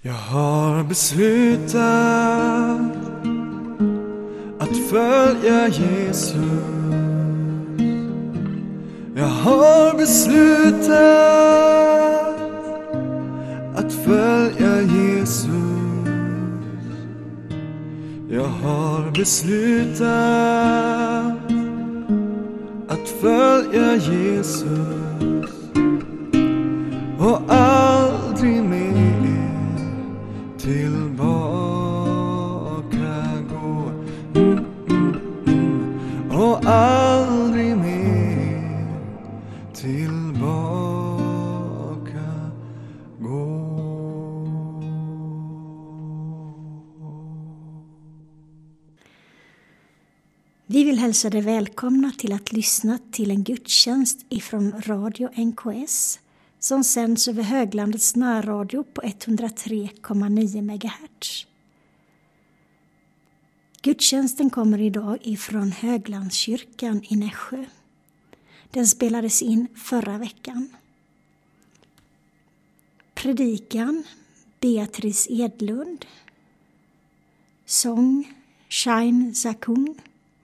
Jag har beslutat att följa Jesus. Jag har beslutat att följa Jesus. Jag har beslutat att följa Jesus och aldrig mer tillbaka gå. Och aldrig mer tillbaka gå. Vi vill hälsa dig välkomna till att lyssna till en gudstjänst ifrån Radio NKS som sänds över Höglandets närradio på 103,9 MHz. Gudstjänsten kommer idag ifrån Höglandskyrkan i Nässjö. Den spelades in förra veckan. Predikan Beatrice Edlund. Sång Shine Zakung.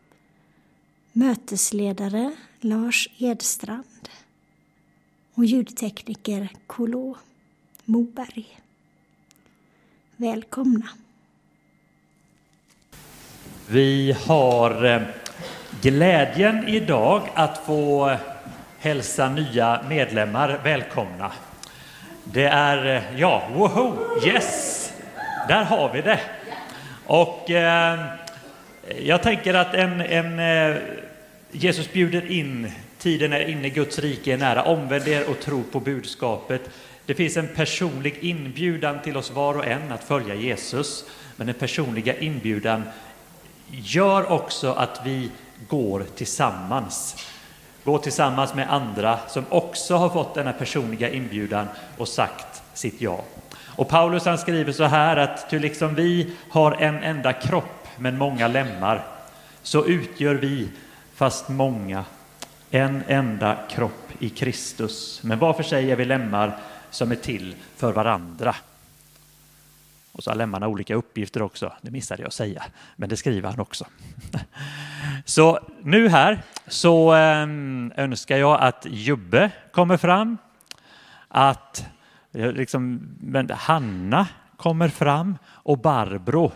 Mötesledare Lars Edstrand. Och ljudtekniker Kolo Moberg. Välkomna. Vi har glädjen idag att få hälsa nya medlemmar välkomna. Det är, yes, där har vi det. Och jag tänker att Jesus bjuder in, tiden är inne, Guds rike är nära, omvänd er och tro på budskapet. Det finns en personlig inbjudan till oss var och en att följa Jesus, men den personliga inbjudan gör också att vi går tillsammans med andra som också har fått denna personliga inbjudan och sagt sitt ja. Och Paulus han skriver så här att ty liksom vi har en enda kropp men många lemmar, så utgör vi, fast många, en enda kropp i Kristus. Men var för sig är vi lemmar som är till för varandra. Och så har lemmarna olika uppgifter också. Det missade jag säga, men det skriver han också. Så nu här så önskar jag att Jubbe kommer fram. Att Hanna kommer fram och Barbro.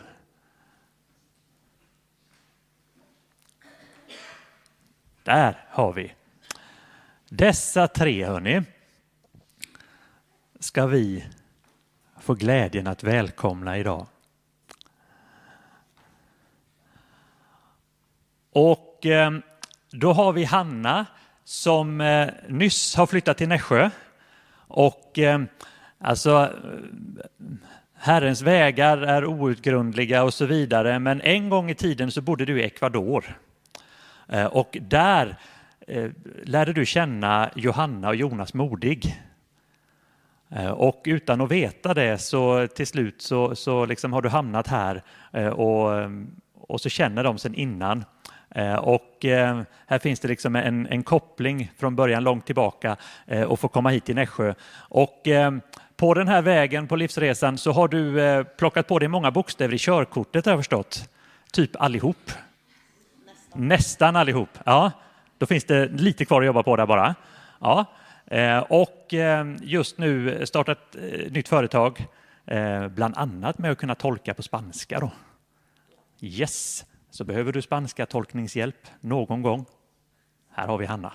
Där har vi. Dessa tre, hörni, ska vi få glädjen att välkomna idag. Och då har vi Hanna som nyss har flyttat till Nässjö. Och Herrens vägar är outgrundliga och så vidare. Men en gång i tiden så bodde du i Ecuador. Och där lärde du känna Johanna och Jonas Modig. Och utan att veta det så till slut så liksom har du hamnat här och så känner de sen innan. Och här finns det liksom en koppling från början långt tillbaka och få komma hit till Nässjö. Och på den här vägen på livsresan så har du plockat på dig många bokstäver i körkortet, har jag förstått. Typ allihop. Nästan allihop. Ja, då finns det lite kvar att jobba på där bara. Ja. Och just nu startat ett nytt företag, bland annat med att kunna tolka på spanska då. Yes, så behöver du spanska tolkningshjälp någon gång. Här har vi Hanna.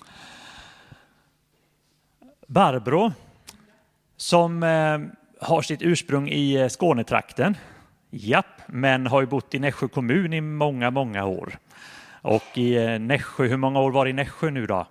Barbro, som har sitt ursprung i Skånetrakten. Japp, men har ju bott i Nässjö kommun i många, många år. Och i Nässjö, hur många år var det i Nässjö nu då?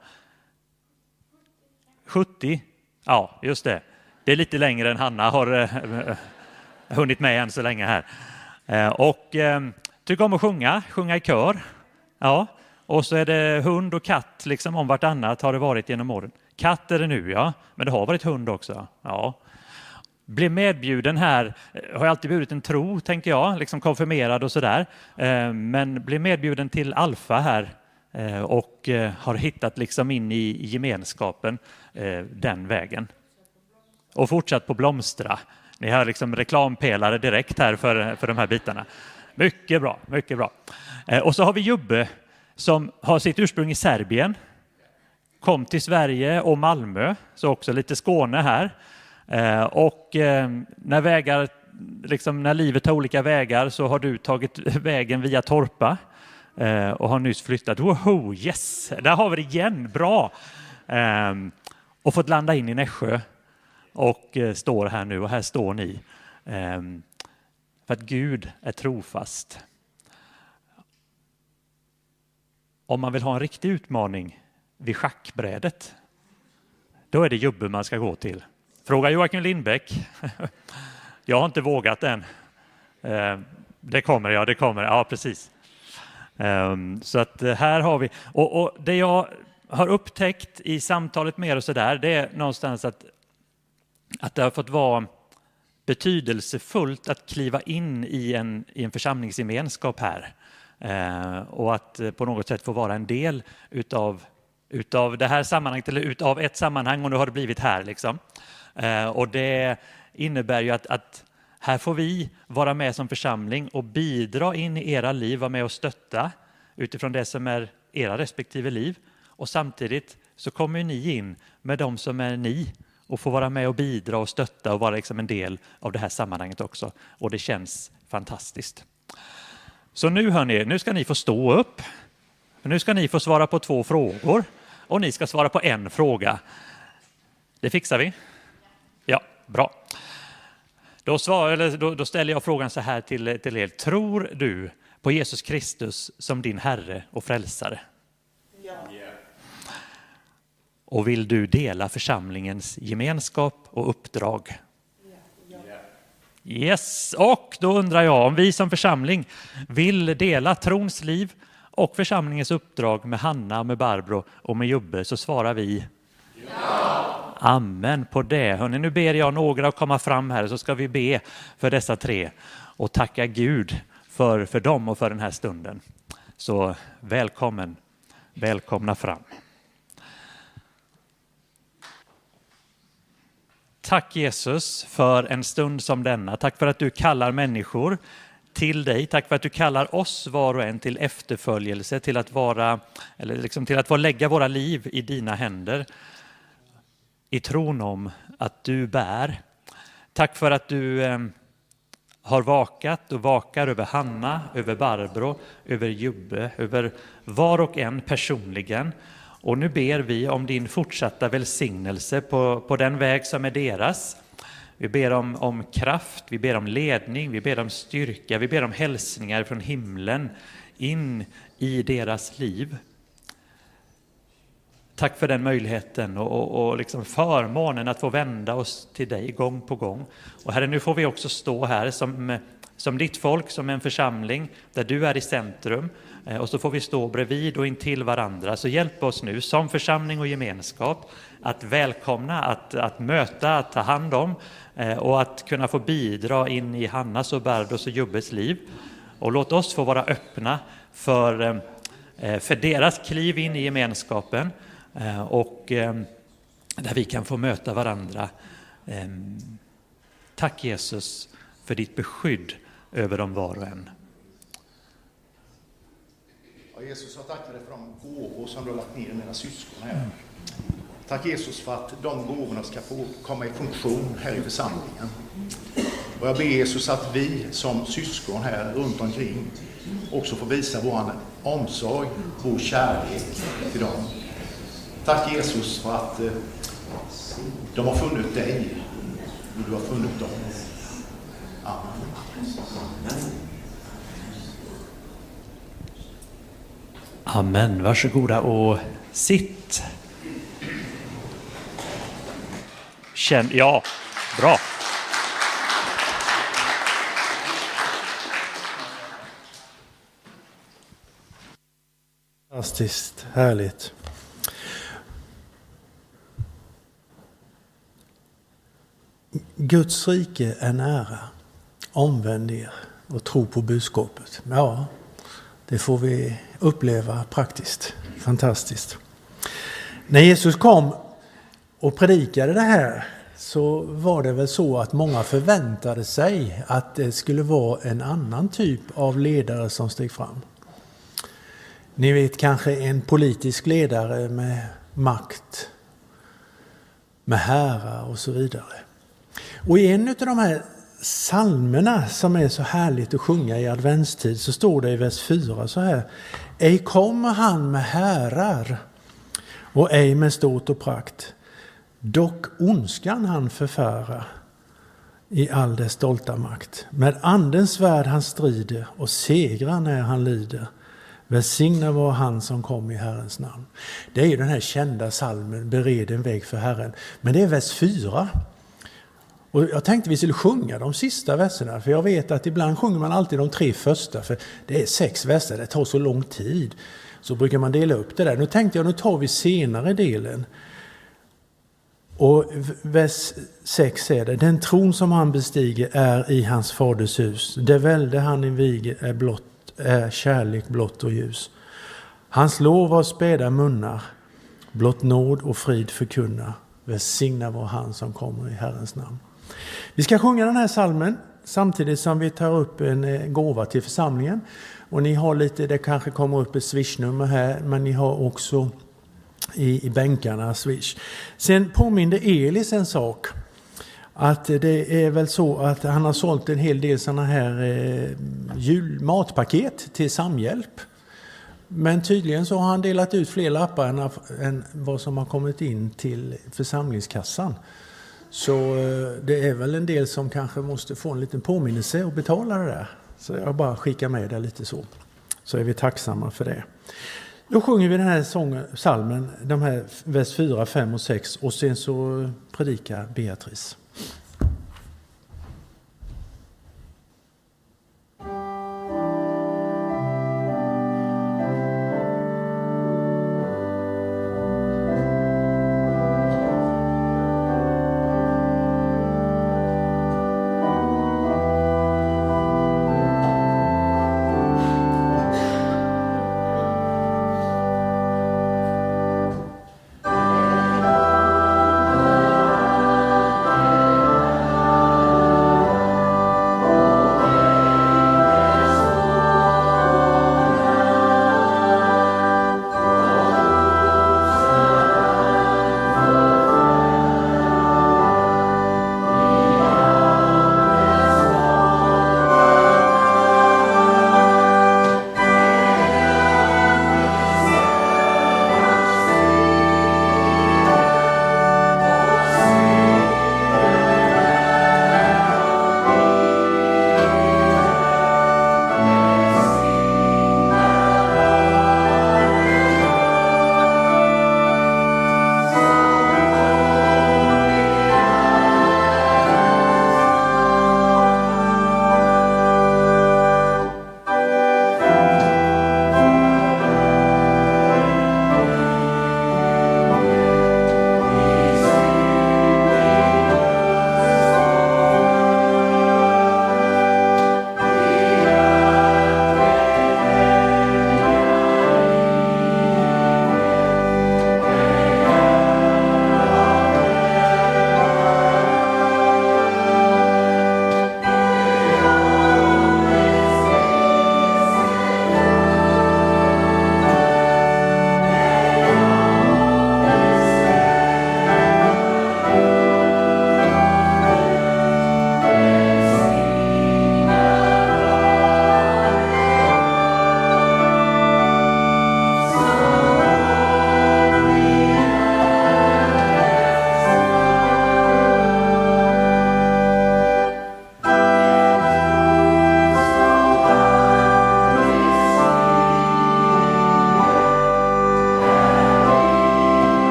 70? Ja, just det. Det är lite längre än Hanna har hunnit med än så länge här. Och tycker om att sjunga i kör. Ja, och så är det hund och katt liksom om vartannat har det varit genom åren. Katt är det nu, ja, men det har varit hund också. Ja. Blev medbjuden här, har alltid burit en tro, tänker jag, liksom konfirmerad och sådär. Men blev medbjuden till Alfa här och har hittat liksom in i gemenskapen den vägen. Och fortsatt på blomstra. Ni har liksom reklampelare direkt här för de här bitarna. Mycket bra, mycket bra. Och så har vi Jubbe som har sitt ursprung i Serbien. Kom till Sverige och Malmö, så också lite Skåne här. Och när livet tar olika vägar så har du tagit vägen via Torpa och har nyss flyttat. Woho, yes, där har vi det igen, bra. Och fått landa in i Nässjö och står här nu, och här står ni. För att Gud är trofast. Om man vill ha en riktig utmaning vid schackbrädet, då är det Jubbe man ska gå till. Fråga Joakim Lindbäck. Jag har inte vågat än. Det kommer. Ja, precis. Så att här har vi. Och det jag har upptäckt i samtalet med er och så där, det är någonstans att det har fått vara betydelsefullt att kliva in i en församlingsgemenskap här. Och att på något sätt få vara en del utav det här sammanhanget, eller utav ett sammanhang, och nu har det blivit här liksom. Och det innebär ju att här får vi vara med som församling och bidra in i era liv, vara med och stötta utifrån det som är era respektive liv. Och samtidigt så kommer ni in med de som är ni och får vara med och bidra och stötta och vara liksom en del av det här sammanhanget också. Och det känns fantastiskt. Så nu hörni, nu ska ni få stå upp. Nu ska ni få svara på 2 frågor och ni ska svara på en fråga. Det fixar vi? Ja, bra. Då ställer jag frågan så här till er. Tror du på Jesus Kristus som din Herre och frälsare? Ja. Och vill du dela församlingens gemenskap och uppdrag? Ja. Yes, och då undrar jag om vi som församling vill dela trons liv och församlingens uppdrag med Hanna, med Barbro och med Jubbe, så svarar vi ja. Amen på det. Hörrni, nu ber jag några att komma fram här, så ska vi be för dessa 3 och tacka Gud för dem och för den här stunden. Så välkomna fram. Tack Jesus för en stund som denna. Tack för att du kallar människor till dig. Tack för att du kallar oss var och en till efterföljelse, till att få lägga våra liv i dina händer. I tron om att du bär. Tack för att du har vakat och vakar över Hanna, över Barbro, över Jubbe, över var och en personligen. Och nu ber vi om din fortsatta välsignelse på den väg som är deras. Vi ber om kraft, vi ber om ledning, vi ber om styrka, vi ber om hälsningar från himlen in i deras liv. Tack för den möjligheten och liksom förmånen att få vända oss till dig gång på gång. Och Herre, nu får vi också stå här som ditt folk, som en församling där du är i centrum. Och så får vi stå bredvid och intill varandra. Så hjälp oss nu som församling och gemenskap att välkomna, att möta, att ta hand om och att kunna få bidra in i Hannas och Barbros och Jubbes liv. Och låt oss få vara öppna för deras kliv in i gemenskapen och där vi kan få möta varandra. Tack Jesus för ditt beskydd över dem var och en. Ja, Jesus, jag tackar dig för de gåvor som du har lagt ner i mina syskon här. Tack Jesus för att de gåvorna ska få komma i funktion här i församlingen. Och jag ber Jesus att vi som syskon här runt omkring också får visa vår omsorg, vår kärlek till dem. Tack Jesus för att de har funnit dig och du har funnit dem. Amen. Amen. Varsågoda och sitt. Ja, bra. Fantastiskt härligt. Guds rike är nära. Omvänd er och tro på budskapet. Ja, det får vi uppleva praktiskt. Fantastiskt. När Jesus kom och predikade det här så var det väl så att många förväntade sig att det skulle vara en annan typ av ledare som steg fram. Ni vet kanske en politisk ledare med makt, med härar och så vidare. Och i en av de här psalmerna som är så härligt att sjunga i adventstid så står det i vers 4 så här: ej kommer han med härar och ej med stort och prakt, dock ondskan han förfära i all dess stolta makt. Med andens svärd han strider och segrar när han lider. Välsigna var han som kom i Herrens namn. Det är ju den här kända psalmen, bered en väg för Herren. Men det är vers 4. Och jag tänkte vi skulle sjunga de sista verserna. För jag vet att ibland sjunger man alltid de 3 första. För det är 6 verser, det tar så lång tid. Så brukar man dela upp det där. Nu tänkte jag, nu tar vi senare delen. Och vers 6 är det: den tron som han bestiger är i hans faders hus. Det välde han inviger är kärlek blott och ljus. Hans lov av späda munnar, blott nåd och frid förkunna. Välsigna var han som kommer i Herrens namn. Vi ska sjunga den här psalmen samtidigt som vi tar upp en gåva till församlingen. Och ni har lite, det kanske kommer upp ett swishnummer här, men ni har också i bänkarna swish. Sen påminner Elis en sak. Att det är väl så att han har sålt en hel del sådana här matpaket till Samhjälp. Men tydligen så har han delat ut fler lappar än vad som har kommit in till församlingskassan. Så det är väl en del som kanske måste få en liten påminnelse och betala det där. Så jag bara skickar med det lite så. Så är vi tacksamma för det. Då sjunger vi den här psalmen, de här vers 4, 5 och 6. Och sen så predikar Beatrice.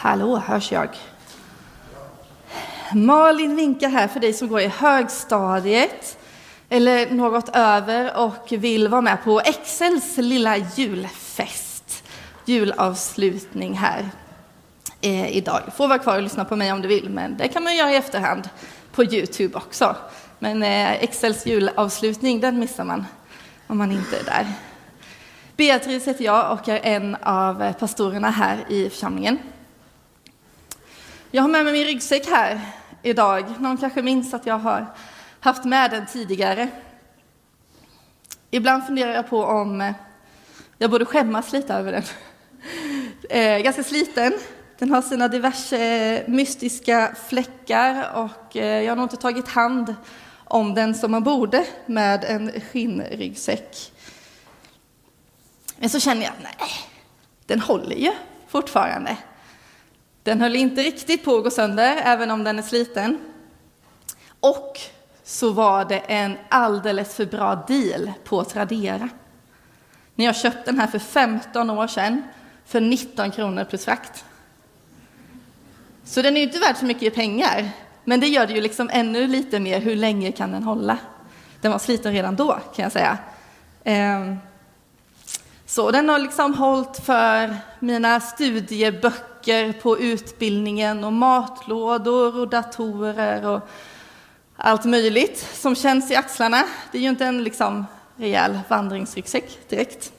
Hallå, hörs jag? Malin vinkar här för dig som går i högstadiet eller något över och vill vara med på Excels lilla julfest. Julavslutning här idag. Får vara kvar och lyssna på mig om du vill, men det kan man göra i efterhand på YouTube också. Men Excels julavslutning, den missar man om man inte är där. Beatrice heter jag och är en av pastorerna här i församlingen. Jag har med mig min ryggsäck här idag. Någon kanske minns att jag har haft med den tidigare. Ibland funderar jag på om jag borde skämmas lite över den. Ganska sliten. Den har sina diverse mystiska fläckar och jag har nog inte tagit hand om den som man borde med en skinnryggsäck. Men så känner jag, nej, den håller ju fortfarande. Den höll inte riktigt på att gå sönder, även om den är sliten. Och så var det en alldeles för bra deal på Tradera. När jag köpte den här för 15 år sedan för 19 kronor plus frakt. Så den är ju inte värd så mycket i pengar. Men det gör det ju liksom ännu lite mer, hur länge kan den hålla? Den var sliten redan då, kan jag säga. Så den har liksom hållit för mina studieböcker på utbildningen och matlådor och datorer och allt möjligt som känns i axlarna. Det är ju inte en liksom rejäl vandringsryggsäck direkt.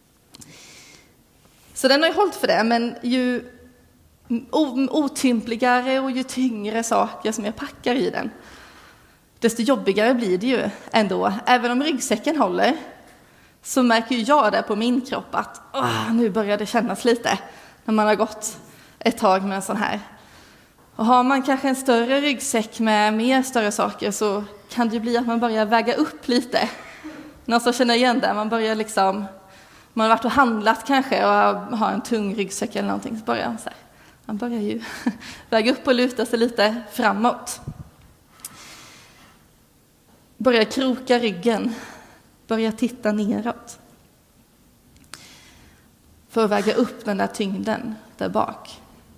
Så den har ju hållit för det, men ju otympligare och ju tyngre saker som jag packar i den, desto jobbigare blir det ju ändå. Även om ryggsäcken håller, så märker jag det på min kropp att nu börjar det kännas lite när man har gått ett tag med en sån här. Och har man kanske en större ryggsäck med mer större saker, så kan det bli att man börjar väga upp lite. Någon som känner igen det, man börjar liksom, man har varit och handlat kanske och har en tung ryggsäck eller någonting, så börjar man börjar ju väga upp och luta sig lite framåt. Börjar kroka ryggen. Börja titta neråt. För att väga upp den där tyngden där bak.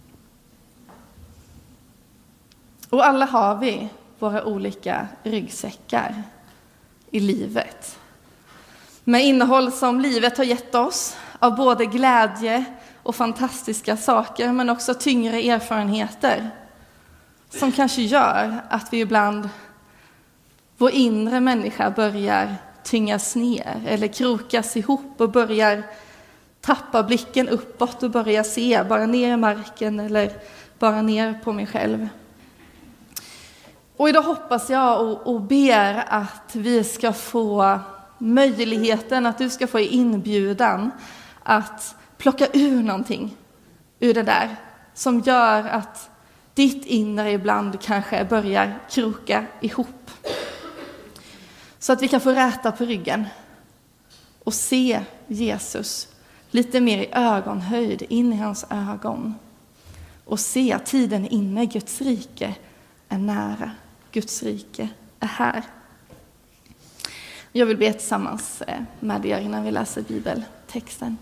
Och alla har vi våra olika ryggsäckar i livet. Med innehåll som livet har gett oss. Av både glädje och fantastiska saker. Men också tyngre erfarenheter. Som kanske gör att vi ibland, vår inre människa börjar tyngas ner eller krokas ihop och börjar tappa blicken uppåt och börja se bara ner i marken eller bara ner på mig själv. Och idag hoppas jag och ber att vi ska få möjligheten, att du ska få inbjudan att plocka ur någonting ur det där som gör att ditt inre ibland kanske börjar kroka ihop. Så att vi kan få räta på ryggen och se Jesus lite mer i ögonhöjd, in i hans ögon. Och se att tiden är inne, Guds rike är nära, Guds rike är här. Jag vill be tillsammans med er innan vi läser bibeltexten.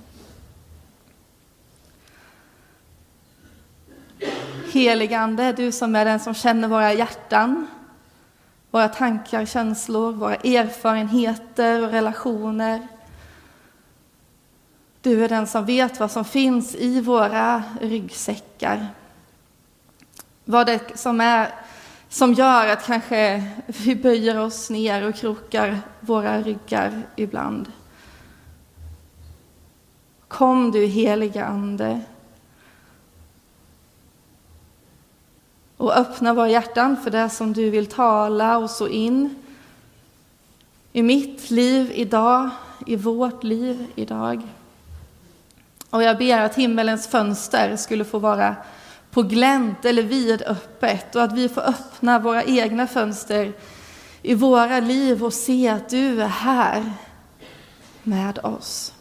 Helige Ande, du som är den som känner våra hjärtan, våra tankar, känslor, våra erfarenheter och relationer. Du är den som vet vad som finns i våra ryggsäckar. Vad det som gör att kanske vi böjer oss ner och krokar våra ryggar ibland. Kom du, heliga Ande, och öppna våra hjärtan för det som du vill tala och så in i mitt liv idag, i vårt liv idag. Och jag ber att himmelens fönster skulle få vara på glänt eller vidöppet och att vi får öppna våra egna fönster i våra liv och se att du är här med oss.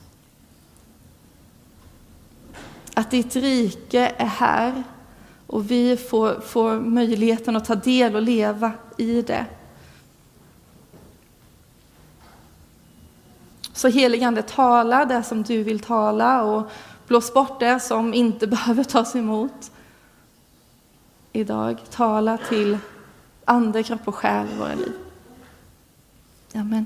Att ditt rike är här och vi får möjligheten att ta del och leva i det. Så helige Ande, tala det som du vill tala och blås bort det som inte behöver tas emot. idag. Tala till ande, kropp och själ i våra liv. Amen.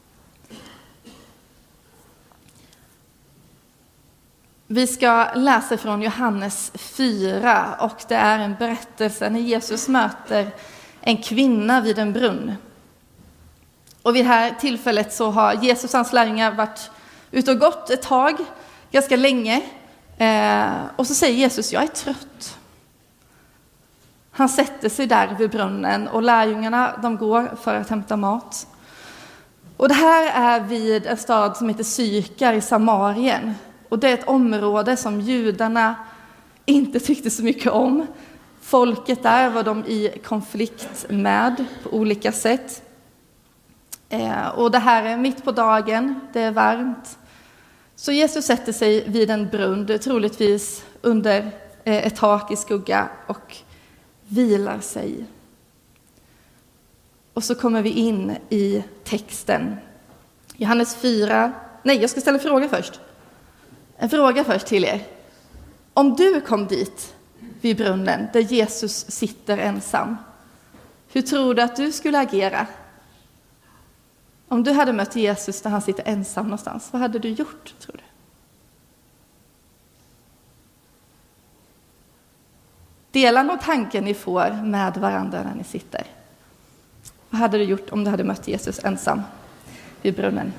Vi ska läsa från Johannes 4 och det är en berättelse när Jesus möter en kvinna vid en brunn. Och vid det här tillfället så har Jesus och hans lärjungar varit ute och gått ett tag, ganska länge. Och så säger Jesus, jag är trött. Han sätter sig där vid brunnen och lärjungarna de går för att hämta mat. Och det här är vid en stad som heter Sykar i Samarien. Och det är ett område som judarna inte tyckte så mycket om. Folket där var de i konflikt med på olika sätt. Och det här är mitt på dagen, det är varmt. Så Jesus sätter sig vid en brunn, troligtvis under ett tak i skugga och vilar sig. Och så kommer vi in i texten. Johannes 4. Nej, jag ska ställa en fråga först. En fråga först till er. Om du kom dit vid brunnen där Jesus sitter ensam, hur tror du att du skulle agera? Om du hade mött Jesus där han sitter ensam någonstans, vad hade du gjort, tror du? Dela nog tanken ni får med varandra när ni sitter. Vad hade du gjort om du hade mött Jesus ensam vid brunnen?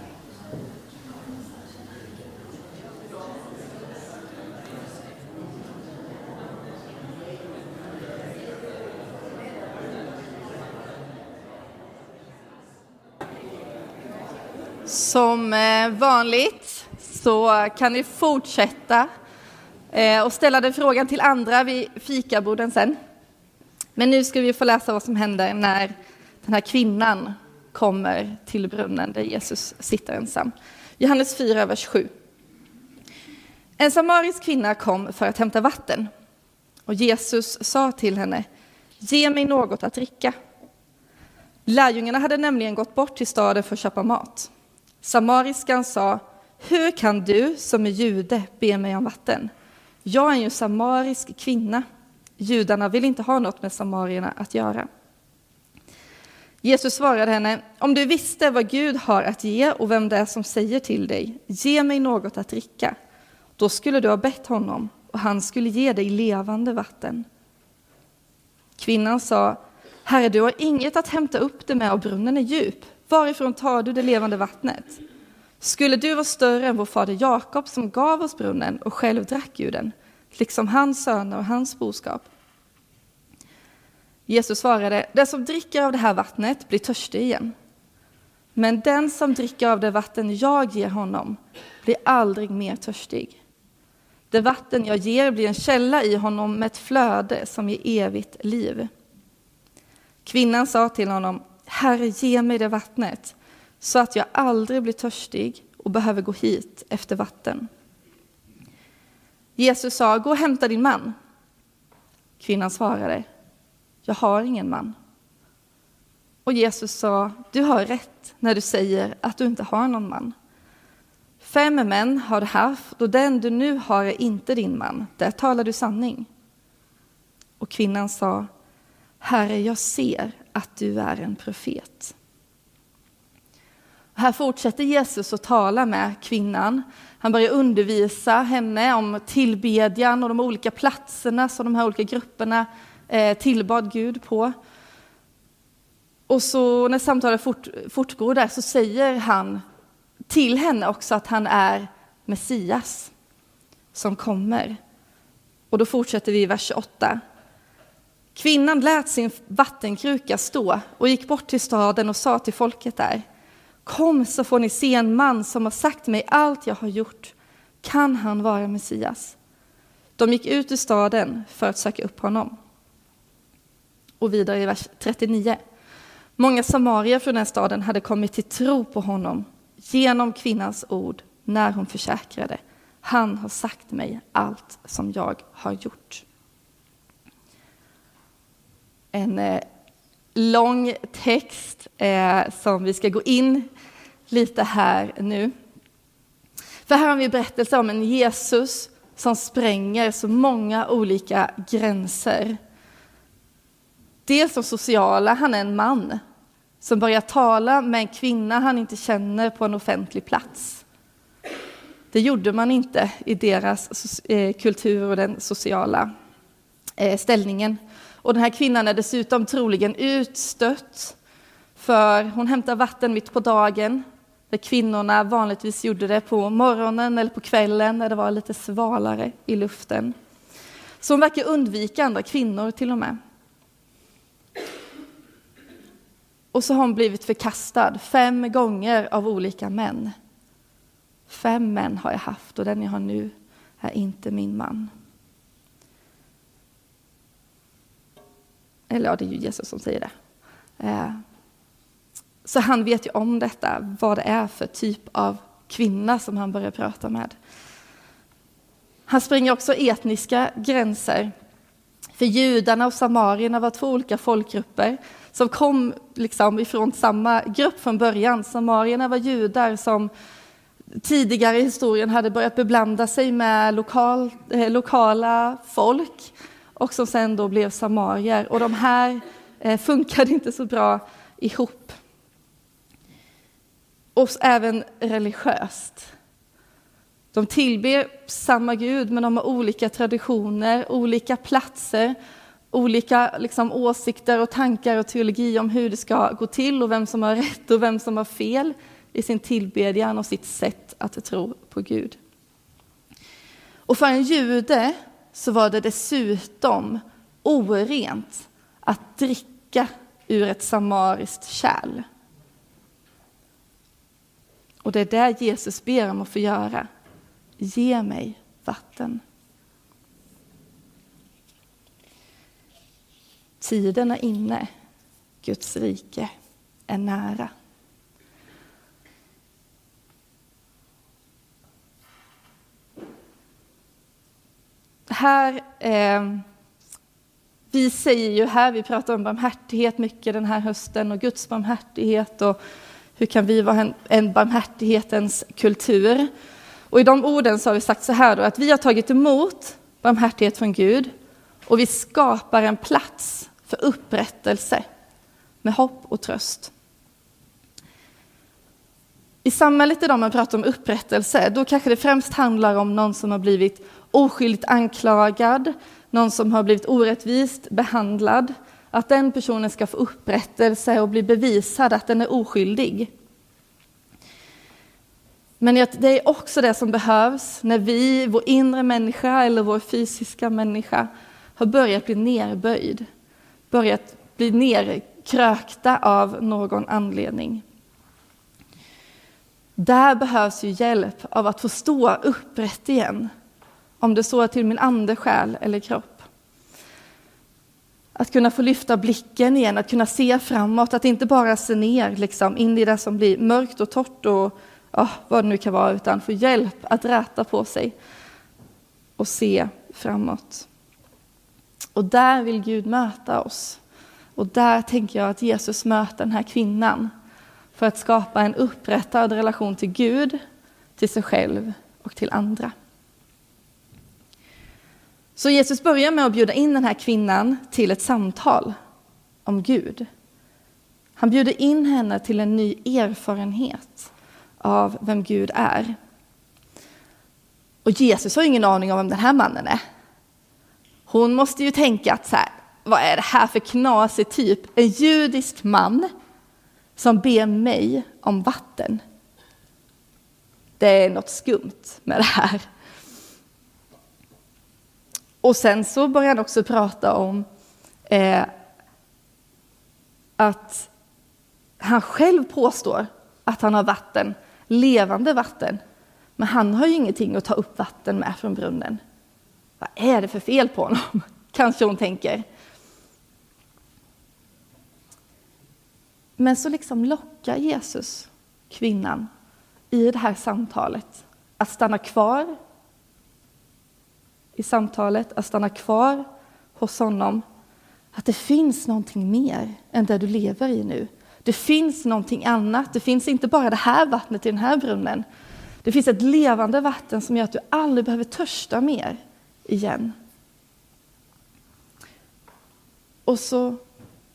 Som vanligt så kan ni fortsätta och ställa den frågan till andra vid fikaborden sen. Men nu ska vi få läsa vad som händer när den här kvinnan kommer till brunnen där Jesus sitter ensam. Johannes 4, vers 7. En samarisk kvinna kom för att hämta vatten. Och Jesus sa till henne, ge mig något att dricka. Lärjungarna hade nämligen gått bort till staden för att köpa mat. Samariskan sa, hur kan du som är jude be mig om vatten? Jag är ju en samarisk kvinna. Judarna vill inte ha något med samarierna att göra. Jesus svarade henne, om du visste vad Gud har att ge och vem det är som säger till dig, ge mig något att dricka. Då skulle du ha bett honom och han skulle ge dig levande vatten. Kvinnan sa, Herre, du har inget att hämta upp det med och brunnen är djup. Varifrån tar du det levande vattnet? Skulle du vara större än vår fader Jakob som gav oss brunnen och själv drack ur den, liksom hans söner och hans boskap? Jesus svarade, den som dricker av det här vattnet blir törstig igen. Men den som dricker av det vatten jag ger honom blir aldrig mer törstig. Det vatten jag ger blir en källa i honom med ett flöde som ger evigt liv. Kvinnan sa till honom, Herre, ge mig det vattnet så att jag aldrig blir törstig och behöver gå hit efter vatten. Jesus sa, gå och hämta din man. Kvinnan svarade, jag har ingen man. Och Jesus sa, du har rätt när du säger att du inte har någon man. 5 män har du haft och den du nu har är inte din man. Där talar du sanning. Och kvinnan sa, Herre, jag ser att du är en profet. Här fortsätter Jesus att tala med kvinnan. Han börjar undervisa henne om tillbedjan och de olika platserna som de här olika grupperna tillbad Gud på. Och så när samtalet fortgår där så säger han till henne också att han är Messias som kommer. Och då fortsätter vi i vers 8. Kvinnan lät sin vattenkruka stå och gick bort till staden och sa till folket där, kom så får ni se en man som har sagt mig allt jag har gjort. Kan han vara Messias? De gick ut ur staden för att söka upp honom. Och vidare i vers 39. Många samarier från den staden hade kommit till tro på honom genom kvinnans ord när hon försäkrade. Han har sagt mig allt som jag har gjort. En lång text som vi ska gå in lite här nu. För här har vi berättelse om en Jesus som spränger så många olika gränser. Dels som sociala, han är en man som börjar tala med en kvinna han inte känner på en offentlig plats. Det gjorde man inte i deras kultur och den sociala ställningen. Och den här kvinnan är dessutom troligen utstött, för hon hämtar vatten mitt på dagen, där kvinnorna vanligtvis gjorde det på morgonen eller på kvällen när det var lite svalare i luften. Så hon verkar undvika andra kvinnor till och med. Och så har hon blivit förkastad 5 gånger av olika män. 5 män har jag haft och den jag har nu är inte min man. Eller ja, det är ju Jesus som säger det. Så han vet ju om detta, vad det är för typ av kvinna som han börjar prata med. Han springer också etniska gränser. För judarna och samarierna var 2 olika folkgrupper som kom liksom ifrån samma grupp från början. Samarierna var judar som tidigare i historien hade börjat beblanda sig med lokala folk och som sen då blev samarier. Och de här funkade inte så bra ihop. Och även religiöst. De tillber samma Gud, men de har olika traditioner, olika platser, olika liksom åsikter och tankar och teologi om hur det ska gå till och vem som har rätt och vem som har fel i sin tillbedjan och sitt sätt att tro på Gud. Och för en jude så var det dessutom orent att dricka ur ett samariskt kärl. Och det är där Jesus ber om att få göra. Ge mig vatten. Tiden är inne. Guds rike är nära. Här, vi säger ju här, vi pratar om barmhärtighet mycket den här hösten och Guds barmhärtighet och hur kan vi vara en barmhärtighetens kultur. Och i de orden så har vi sagt så här då, att vi har tagit emot barmhärtighet från Gud och vi skapar en plats för upprättelse med hopp och tröst. I samhället idag man pratar om upprättelse, då kanske det främst handlar om någon som har blivit oskyldigt anklagad, någon som har blivit orättvist behandlad, att den personen ska få upprättelse och bli bevisad att den är oskyldig. Men det är också det som behövs när vi, vår inre människa eller vår fysiska människa, har börjat bli nerböjd, börjat bli nerkrökta av någon anledning. Där behövs ju hjälp av att få stå upprätt igen, om det så är till min ande, själ eller kropp. Att kunna få lyfta blicken igen, att kunna se framåt, att inte bara se ner liksom, in i det som blir mörkt och torrt och vad det nu kan vara, utan få hjälp att räta på sig och se framåt. Och där vill Gud möta oss. Och där tänker jag att Jesus möter den här kvinnan för att skapa en upprättad relation till Gud, till sig själv och till andra. Så Jesus börjar med att bjuda in den här kvinnan till ett samtal om Gud. Han bjuder in henne till en ny erfarenhet av vem Gud är. Och Jesus har ingen aning om vem den här mannen är. Hon måste ju tänka att så här, vad är det här för knasig typ? En judisk man som ber mig om vatten. Det är något skumt med det här. Och sen så börjar han också prata om att han själv påstår att han har vatten, levande vatten. Men han har ju ingenting att ta upp vatten med från brunnen. Vad är det för fel på honom? Kanske hon tänker. Men så liksom lockar Jesus kvinnan i det här samtalet att stanna kvar i samtalet, att stanna kvar hos honom. Att det finns någonting mer än det du lever i nu. Det finns någonting annat. Det finns inte bara det här vattnet i den här brunnen. Det finns ett levande vatten som gör att du aldrig behöver törsta mer igen. Och så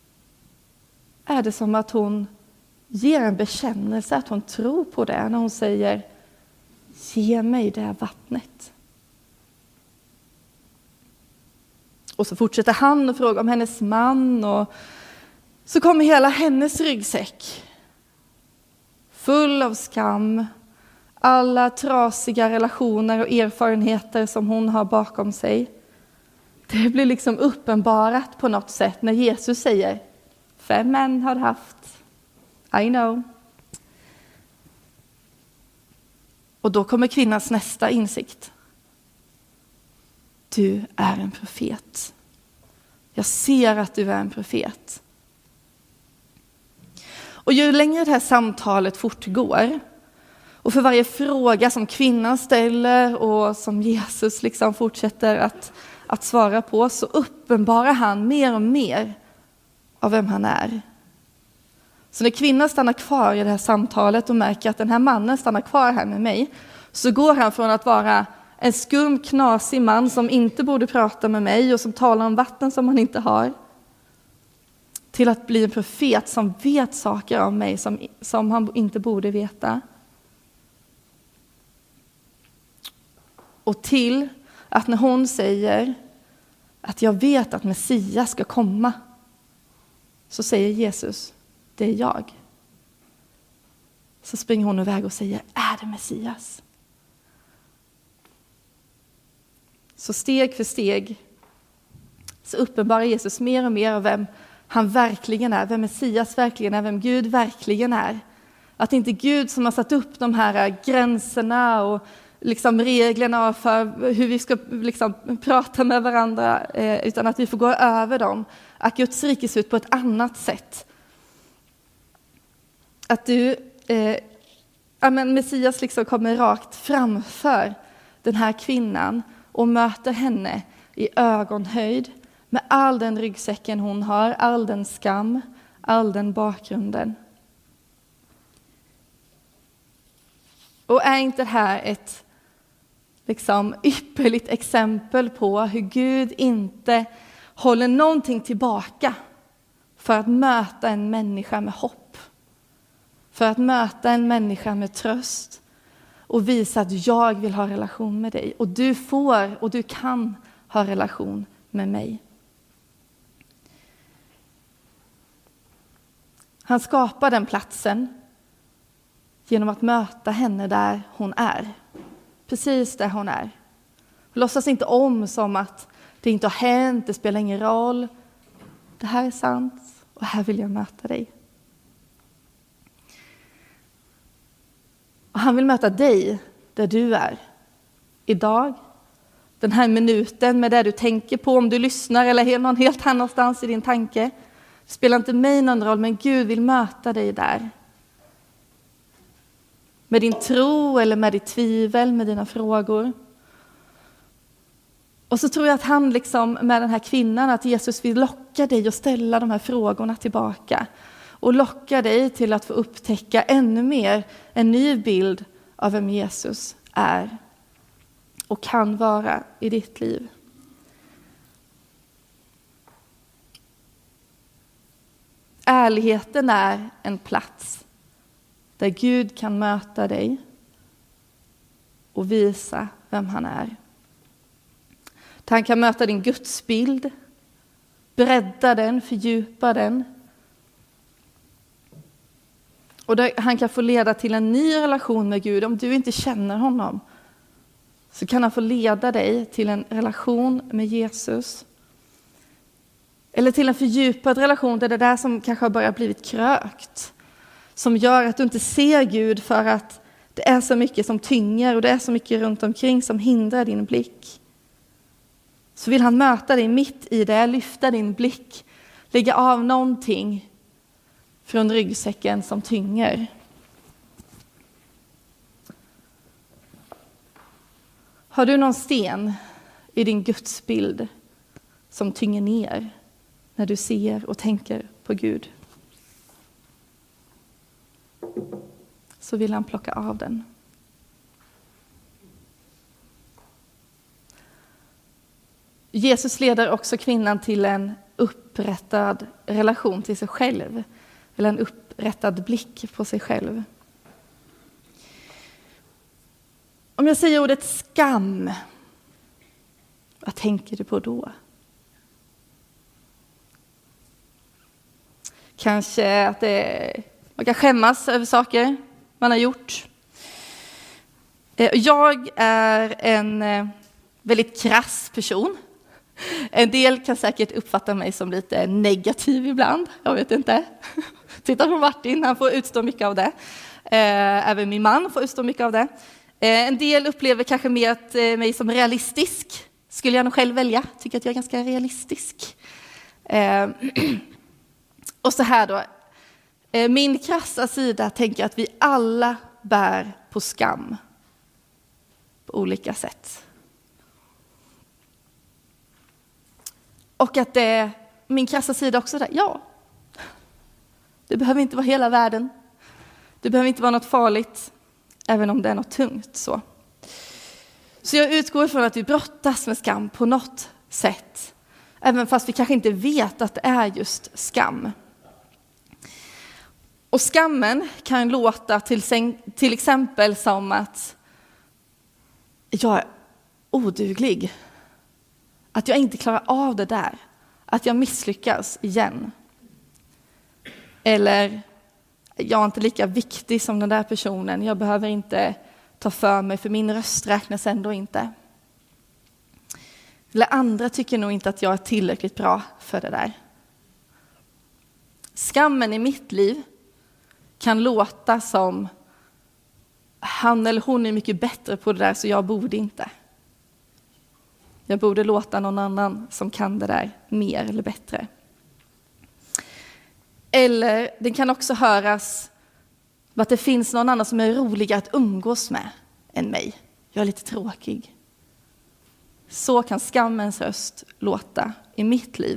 är det som att hon ger en bekännelse, att hon tror på det när hon säger: ge mig det vattnet. Och så fortsätter han och frågar om hennes man, och så kommer hela hennes ryggsäck full av skam, alla trasiga relationer och erfarenheter som hon har bakom sig. Det blir liksom uppenbarat på något sätt när Jesus säger: 5 män har haft. I know. Och då kommer kvinnans nästa insikt. Du är en profet. Jag ser att du är en profet. Och ju längre det här samtalet fortgår, och för varje fråga som kvinnan ställer och som Jesus liksom fortsätter att svara på, så uppenbarar han mer och mer av vem han är. Så när kvinnan stannar kvar i det här samtalet och märker att den här mannen stannar kvar här med mig, så går han från att vara en skum, knasig man som inte borde prata med mig och som talar om vatten som han inte har, till att bli en profet som vet saker om mig som han inte borde veta. Och till att när hon säger att jag vet att Messias ska komma, så säger Jesus: det är jag. Så springer hon iväg och säger: är det Messias? Så steg för steg så uppenbarar Jesus mer och mer av vem han verkligen är, vem Messias verkligen är, vem Gud verkligen är. Att det inte är Gud som har satt upp de här gränserna och liksom reglerna för hur vi ska liksom prata med varandra, utan att vi får gå över dem. Att Guds rike ser ut på ett annat sätt. Att Messias liksom kommer rakt framför den här kvinnan och möter henne i ögonhöjd med all den ryggsäcken hon har, all den skam, all den bakgrunden. Och är inte det här ett liksom ypperligt exempel på hur Gud inte håller någonting tillbaka för att möta en människa med hopp, för att möta en människa med tröst och visa att jag vill ha relation med dig och du får och du kan ha relation med mig. Han skapar den platsen genom att möta henne där hon är. Precis där hon är. Låtsas inte om som att det inte har hänt, det spelar ingen roll. Det här är sant och här vill jag möta dig. Och han vill möta dig där du är. Idag, den här minuten med det du tänker på, om du lyssnar eller någon helt annanstans i din tanke. Det spelar inte mig någon roll, men Gud vill möta dig där. Med din tro eller med ditt tvivel, med dina frågor. Och så tror jag att han liksom med den här kvinnan, att Jesus vill locka dig och ställa de här frågorna tillbaka. Och locka dig till att få upptäcka ännu mer en ny bild av vem Jesus är och kan vara i ditt liv. Ärligheten är en plats där Gud kan möta dig och visa vem han är. Där han kan möta din gudsbild, bredda den, fördjupa den. Och där han kan få leda till en ny relation med Gud. Om du inte känner honom så kan han få leda dig till en relation med Jesus. Eller till en fördjupad relation där det där som kanske har börjat blivit krökt. Som gör att du inte ser Gud för att det är så mycket som tynger och det är så mycket runt omkring som hindrar din blick. Så vill han möta dig mitt i det, lyfta din blick, lägga av någonting från ryggsäcken som tynger. Har du någon sten i din gudsbild som tynger ner när du ser och tänker på Gud? Så vill han plocka av den. Jesus leder också kvinnan till en upprättad relation till sig själv. eller en upprättad blick på sig själv. Om jag säger ordet skam, vad tänker du på då? Kanske att man kan skämmas över saker man har gjort. Jag är en väldigt krass person. En del kan säkert uppfatta mig som lite negativ ibland. Jag vet inte. Titta på Martin, han får utstå mycket av det. Även min man får utstå mycket av det. En del upplever kanske mer att mig som realistisk. Skulle jag nog själv välja. Tycker att jag är ganska realistisk. Och så här då. Min krassa sida tänker att vi alla bär på skam. På olika sätt. Och att min krassa sida också där. Ja. Det behöver inte vara hela världen. Det behöver inte vara något farligt. Även om det är något tungt så. Så jag utgår från att vi brottas med skam på något sätt. Även fast vi kanske inte vet att det är just skam. Och skammen kan låta till exempel som att jag är oduglig. Att jag inte klarar av det där. Att jag misslyckas igen. Eller jag är inte lika viktig som den där personen. Jag behöver inte ta för mig för min röst räknas ändå inte. Eller andra tycker nog inte att jag är tillräckligt bra för det där. Skammen i mitt liv kan låta som han eller hon är mycket bättre på det där så jag borde inte. Jag borde låta någon annan som kan det där mer eller bättre. Eller det kan också höras att det finns någon annan som är roligare att umgås med än mig. Jag är lite tråkig. Så kan skammens röst låta i mitt liv.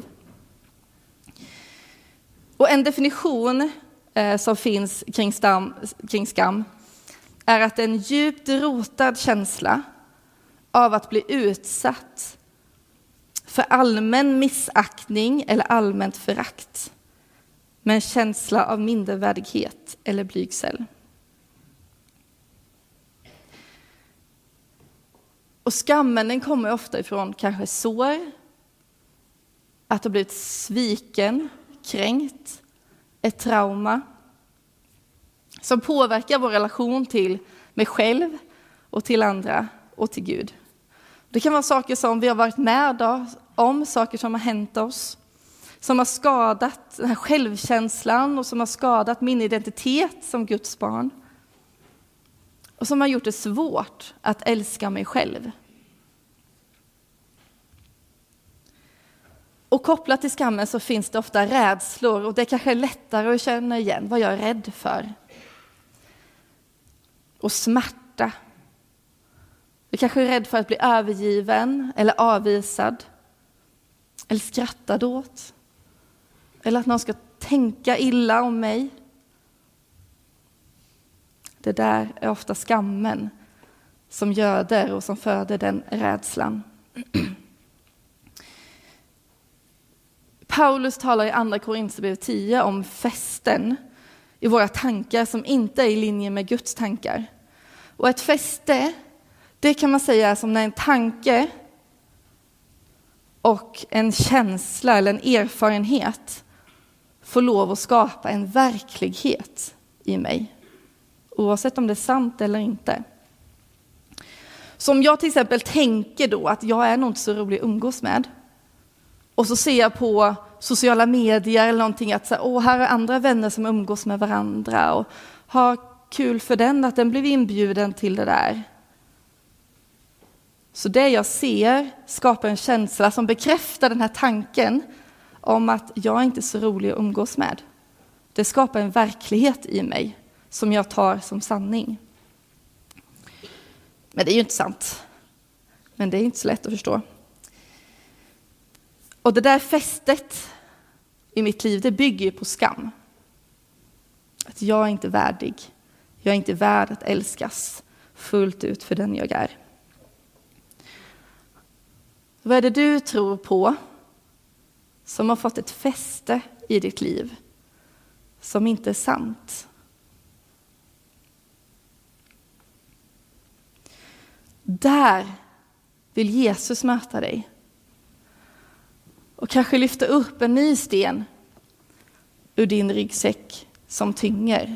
Och en definition som finns kring skam är att en djupt rotad känsla av att bli utsatt för allmän missaktning eller allmänt förakt med en känsla av mindervärdighet eller blygsel. Och skammen den kommer ofta ifrån kanske sår, att ha blivit sviken, kränkt, ett trauma som påverkar vår relation till mig själv och till andra och till Gud. Det kan vara saker som vi har varit med om, saker som har hänt oss, som har skadat den här självkänslan och som har skadat min identitet som Guds barn. Och som har gjort det svårt att älska mig själv. Och kopplat till skammen så finns det ofta rädslor och det kanske är lättare att känna igen vad jag är rädd för. Och smärta. Jag kanske är rädd för att bli övergiven eller avvisad. Eller skrattad åt. Eller att någon ska tänka illa om mig. Det där är ofta skammen som göder och som föder den rädslan. Paulus talar i andra Korinthierbrevet 10 om fästen i våra tankar som inte är i linje med Guds tankar. Och ett fäste, det kan man säga är som när en tanke och en känsla eller en erfarenhet får lov att skapa en verklighet i mig. Oavsett om det är sant eller inte. Så om jag till exempel tänker då att jag är nog inte så rolig att umgås med. Och så ser jag på sociala medier eller någonting att här är andra vänner som umgås med varandra. Och har kul för den att den blev inbjuden till det där. Så det jag ser skapar en känsla som bekräftar den här tanken om att jag inte är så rolig att umgås med. Det skapar en verklighet i mig som jag tar som sanning. Men det är ju inte sant. Men det är inte så lätt att förstå. Och det där fästet i mitt liv, det bygger ju på skam. Att jag är inte värdig. Jag är inte värd att älskas fullt ut för den jag är. Vad är det du tror på som har fått ett fäste i ditt liv? som inte är sant. Där vill Jesus möta dig. Och kanske lyfta upp en ny sten ur din ryggsäck som tynger.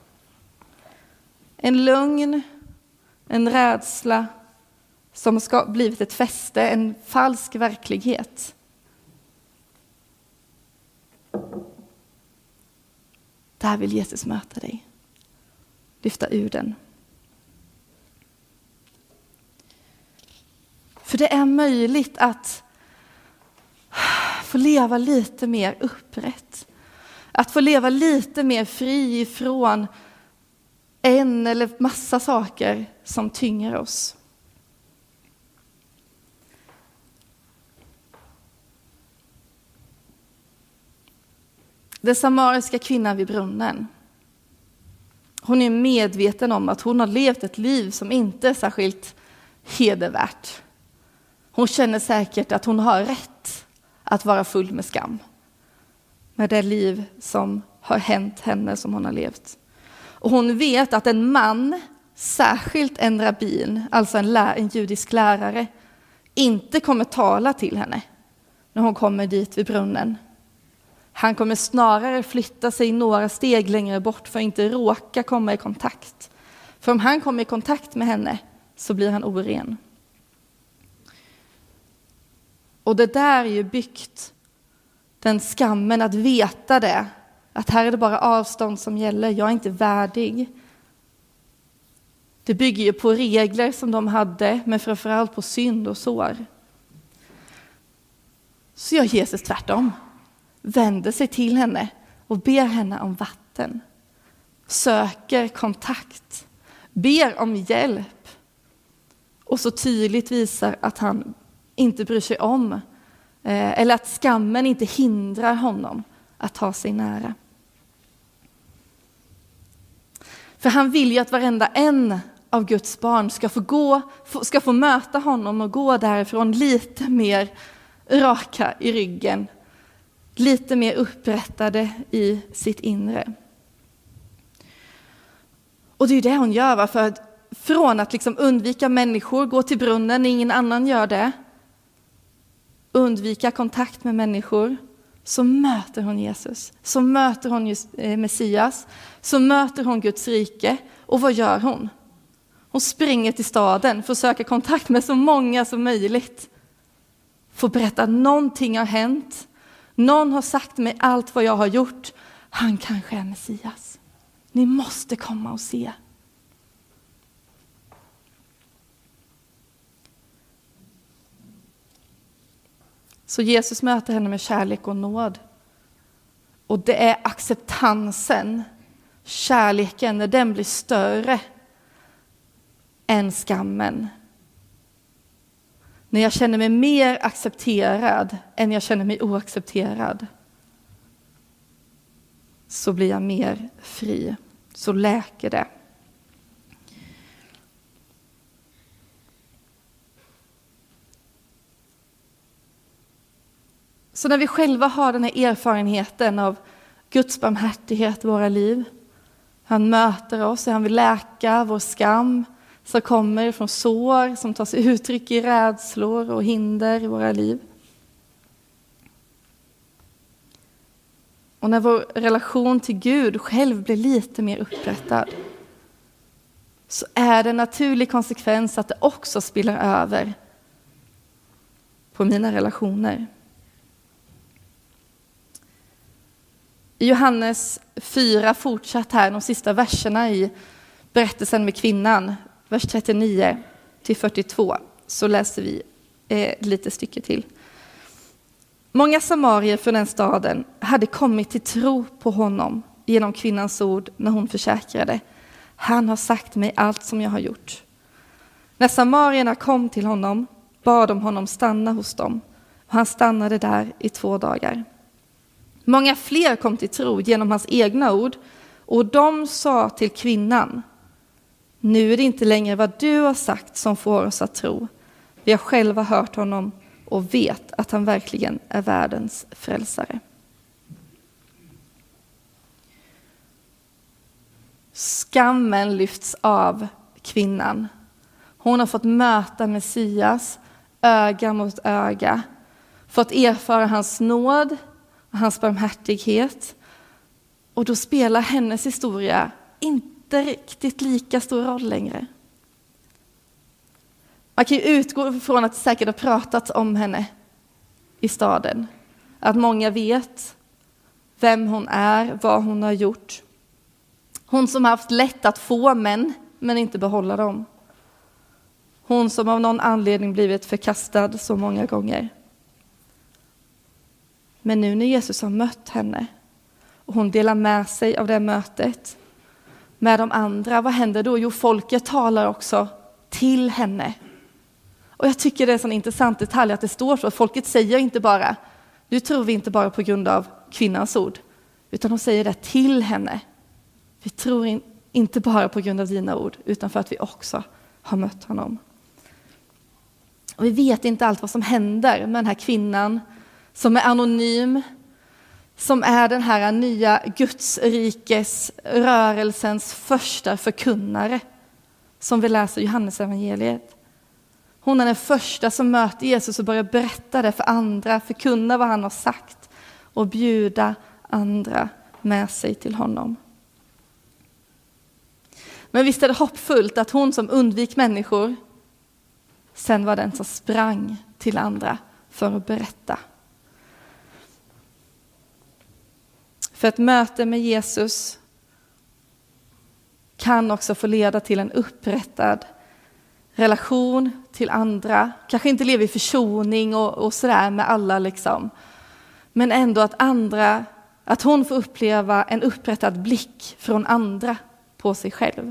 En lögn, en rädsla som ska blivit ett fäste, en falsk verklighet. Där vill Jesus möta dig. Lyfta ur den. För det är möjligt att få leva lite mer upprätt. Att få leva lite mer fri ifrån en eller massa saker som tynger oss. Den samariska kvinnan vid brunnen. Hon är medveten om att hon har levt ett liv som inte är särskilt hedervärt. Hon känner säkert att hon har rätt att vara full med skam. Med det liv som har hänt henne, som hon har levt. Och hon vet att en man, särskilt en rabbin, alltså en judisk lärare, inte kommer tala till henne när hon kommer dit vid brunnen. Han kommer snarare flytta sig några steg längre bort för att inte råka komma i kontakt. För om han kommer i kontakt med henne så blir han oren. Och det där är ju byggt, den skammen att veta det. Att här är det bara avstånd som gäller, jag är inte värdig. Det bygger ju på regler som de hade, men framförallt på synd och sår. Så gör Jesus tvärtom. Vänder sig till henne och ber henne om vatten. Söker kontakt. Ber om hjälp. Och så tydligt visar att han inte bryr sig om. Eller att skammen inte hindrar honom att ta sig nära. För han vill ju att varenda en av Guds barn ska få möta honom och gå därifrån lite mer raka i ryggen. Lite mer upprättade i sitt inre. Och det är det hon gör. För att från att liksom undvika människor, gå till brunnen när ingen annan gör det. Undvika kontakt med människor. Så möter hon Jesus. Så möter hon Messias. Så möter hon Guds rike. Och vad gör hon? Hon springer till staden för att söka kontakt med så många som möjligt. Får berätta att någonting har hänt. Någon har sagt mig allt vad jag har gjort. Han kanske är Messias. Ni måste komma och se. Så Jesus möter henne med kärlek och nåd. Och det är acceptansen, kärleken, när den blir större än skammen. När jag känner mig mer accepterad än jag känner mig oaccepterad. Så blir jag mer fri. Så läker det. Så när vi själva har den här erfarenheten av Guds barmhärtighet i våra liv. Han möter oss, han vill läka vår skam som kommer från sår, som tar sig uttryck i rädslor och hinder i våra liv. Och när vår relation till Gud själv blir lite mer upprättad, så är det en naturlig konsekvens att det också spiller över på mina relationer. I Johannes 4 fortsatt här, de sista verserna i berättelsen med kvinnan, vers 39 till 42, så läser vi lite stycke till. Många samarier från den staden hade kommit till tro på honom genom kvinnans ord när hon försäkrade: han har sagt mig allt som jag har gjort. När samarierna kom till honom bad de honom stanna hos dem, och han stannade där i 2 dagar. Många fler kom till tro genom hans egna ord, och de sa till kvinnan: nu är det inte längre vad du har sagt som får oss att tro. Vi har själva hört honom och vet att han verkligen är världens frälsare. Skammen lyfts av kvinnan. Hon har fått möta Messias öga mot öga. Fått erfara hans nåd och hans barmhärtighet. Och då spelar hennes historia inte riktigt lika stor roll längre. Man kan ju utgå från att det säkert har pratats om henne i staden. Att många vet vem hon är, vad hon har gjort. Hon som har haft lätt att få män, men inte behålla dem. Hon som av någon anledning blivit förkastad så många gånger. Men nu när Jesus har mött henne och hon delar med sig av det mötet med de andra, vad händer då? Jo, folket talar också till henne. Och jag tycker det är en sån intressant detalj att det står så. Att folket säger inte bara, nu tror vi inte bara på grund av kvinnans ord, utan de säger det till henne. Vi tror inte bara på grund av dina ord, utan för att vi också har mött honom. Och vi vet inte allt vad som händer med den här kvinnan som är anonym, som är den här nya Gudsrikes rörelsens första förkunnare, som vi läser i Johannes evangeliet. Hon är den första som möter Jesus och börjar berätta det för andra, förkunna vad han har sagt och bjuda andra med sig till honom. Men visst är det hoppfullt att hon som undvik människor sen var den som sprang till andra för att berätta. För ett möte med Jesus kan också få leda till en upprättad relation till andra. Kanske inte leva i försoning och sådär med alla liksom. Men ändå att hon får uppleva en upprättad blick från andra på sig själv.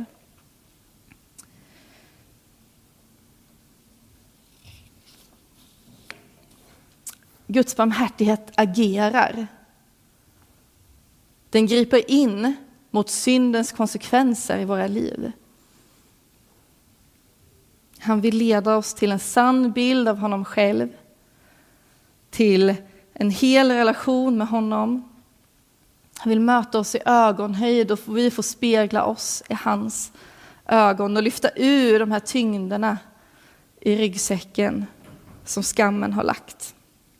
Guds barmhärtighet agerar. Den griper in mot syndens konsekvenser i våra liv. Han vill leda oss till en sann bild av honom själv. Till en hel relation med honom. Han vill möta oss i ögonhöjd och vi får spegla oss i hans ögon och lyfta ur de här tyngderna i ryggsäcken som skammen har lagt.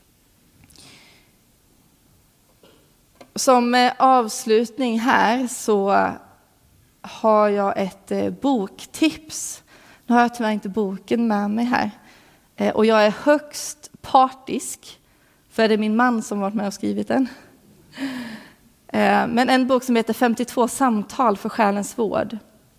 Som avslutning här så har jag ett boktips. Nu har jag tyvärr inte boken med mig här. Och jag är högst partisk, för det är min man som varit med och skrivit den. Men en bok som heter 52 samtal för själens vård.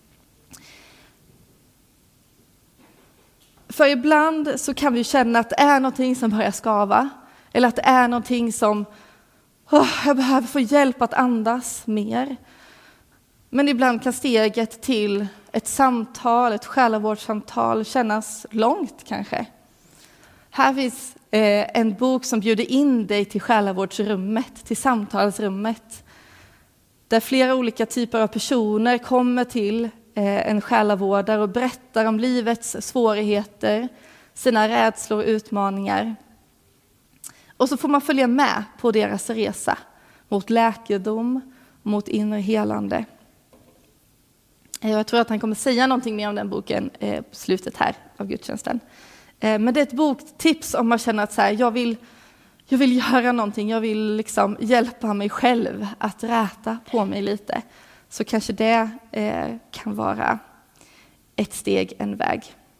För ibland så kan vi känna att det är någonting som börjar skava. Eller att det är någonting som jag behöver få hjälp att andas mer. Men ibland kan steget till ett samtal, ett själavårdssamtal kännas långt kanske. Här finns en bok som bjuder in dig till själavårdsrummet, till samtalsrummet. Där flera olika typer av personer kommer till en själavårdare och berättar om livets svårigheter, sina rädslor och utmaningar. Och så får man följa med på deras resa mot läkedom, mot inre helande. Jag tror att han kommer säga någonting mer om den boken på slutet här av gudstjänsten. Men det är ett boktips om man känner att så här, jag vill göra någonting. Jag vill liksom hjälpa mig själv att räta på mig lite. Så kanske det kan vara ett steg, en väg.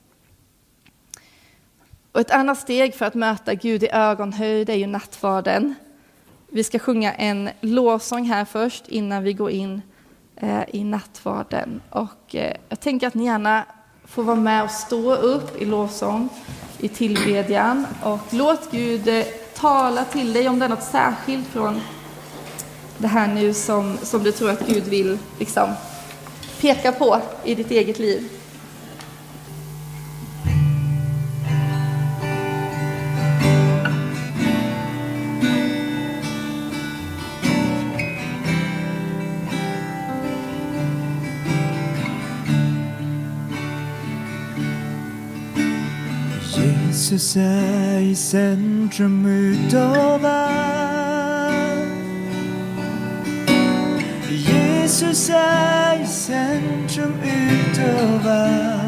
Och ett annat steg för att möta Gud i ögonhöjd är ju nattvarden. Vi ska sjunga en lovsång här först innan vi går in i nattvarden. Och jag tänker att ni gärna får vara med och stå upp i lovsång, i tillbedjan. Och låt Gud tala till dig om det är något särskilt från det här nu som du tror att Gud vill liksom peka på i ditt eget liv. Jesus är i centrum utav allt. Jesus är i centrum utav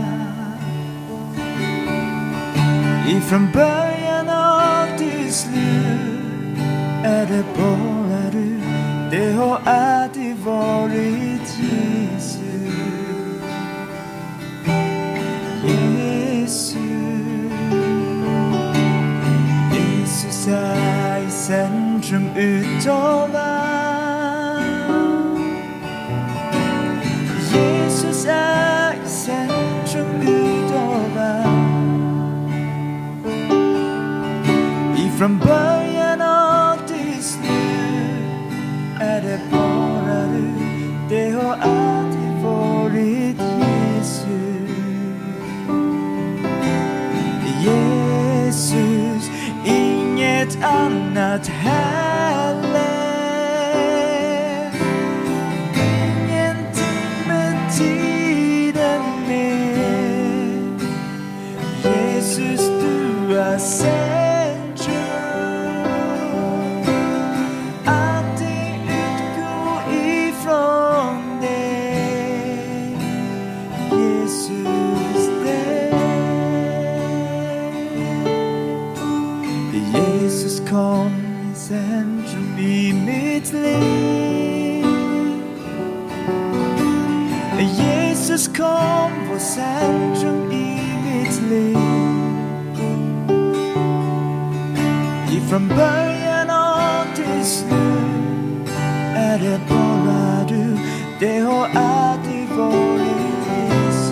ifrån början och till slut är det bara du. Det har alltid varit Jesus. Jesus är i centrum utav allt. Jesus är i centrum utav allt. Ifrån början och till slut är det bara du. Det har alltid varit Jesus. Jesus, inget annat heller. Ingenting med tiden mer. Jesus, du är centrum. Allting utgår ifrån dig. Jesus, Jesus kom i centrum i mitt liv. Jesus kom på centrum i mitt liv. Ifrån början och till slut är det bara du. Det har alltid varit Jesus.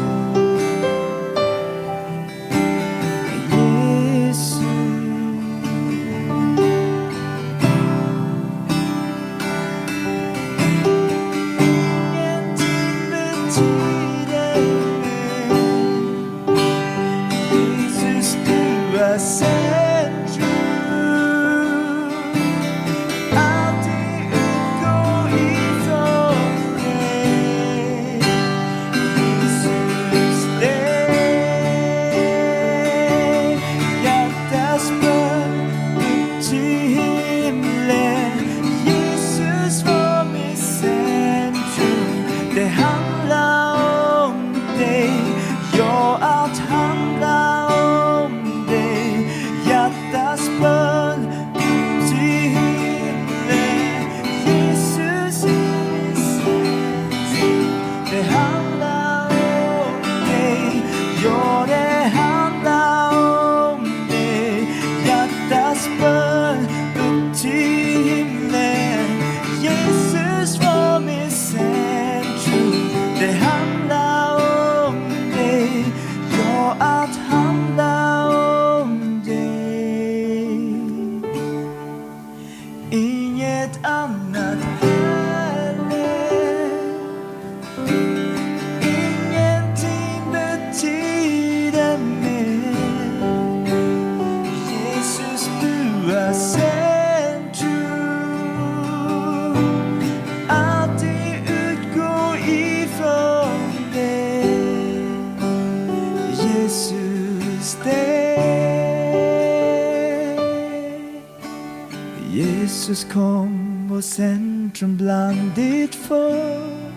Jesus kom och centrum bland ditt folk.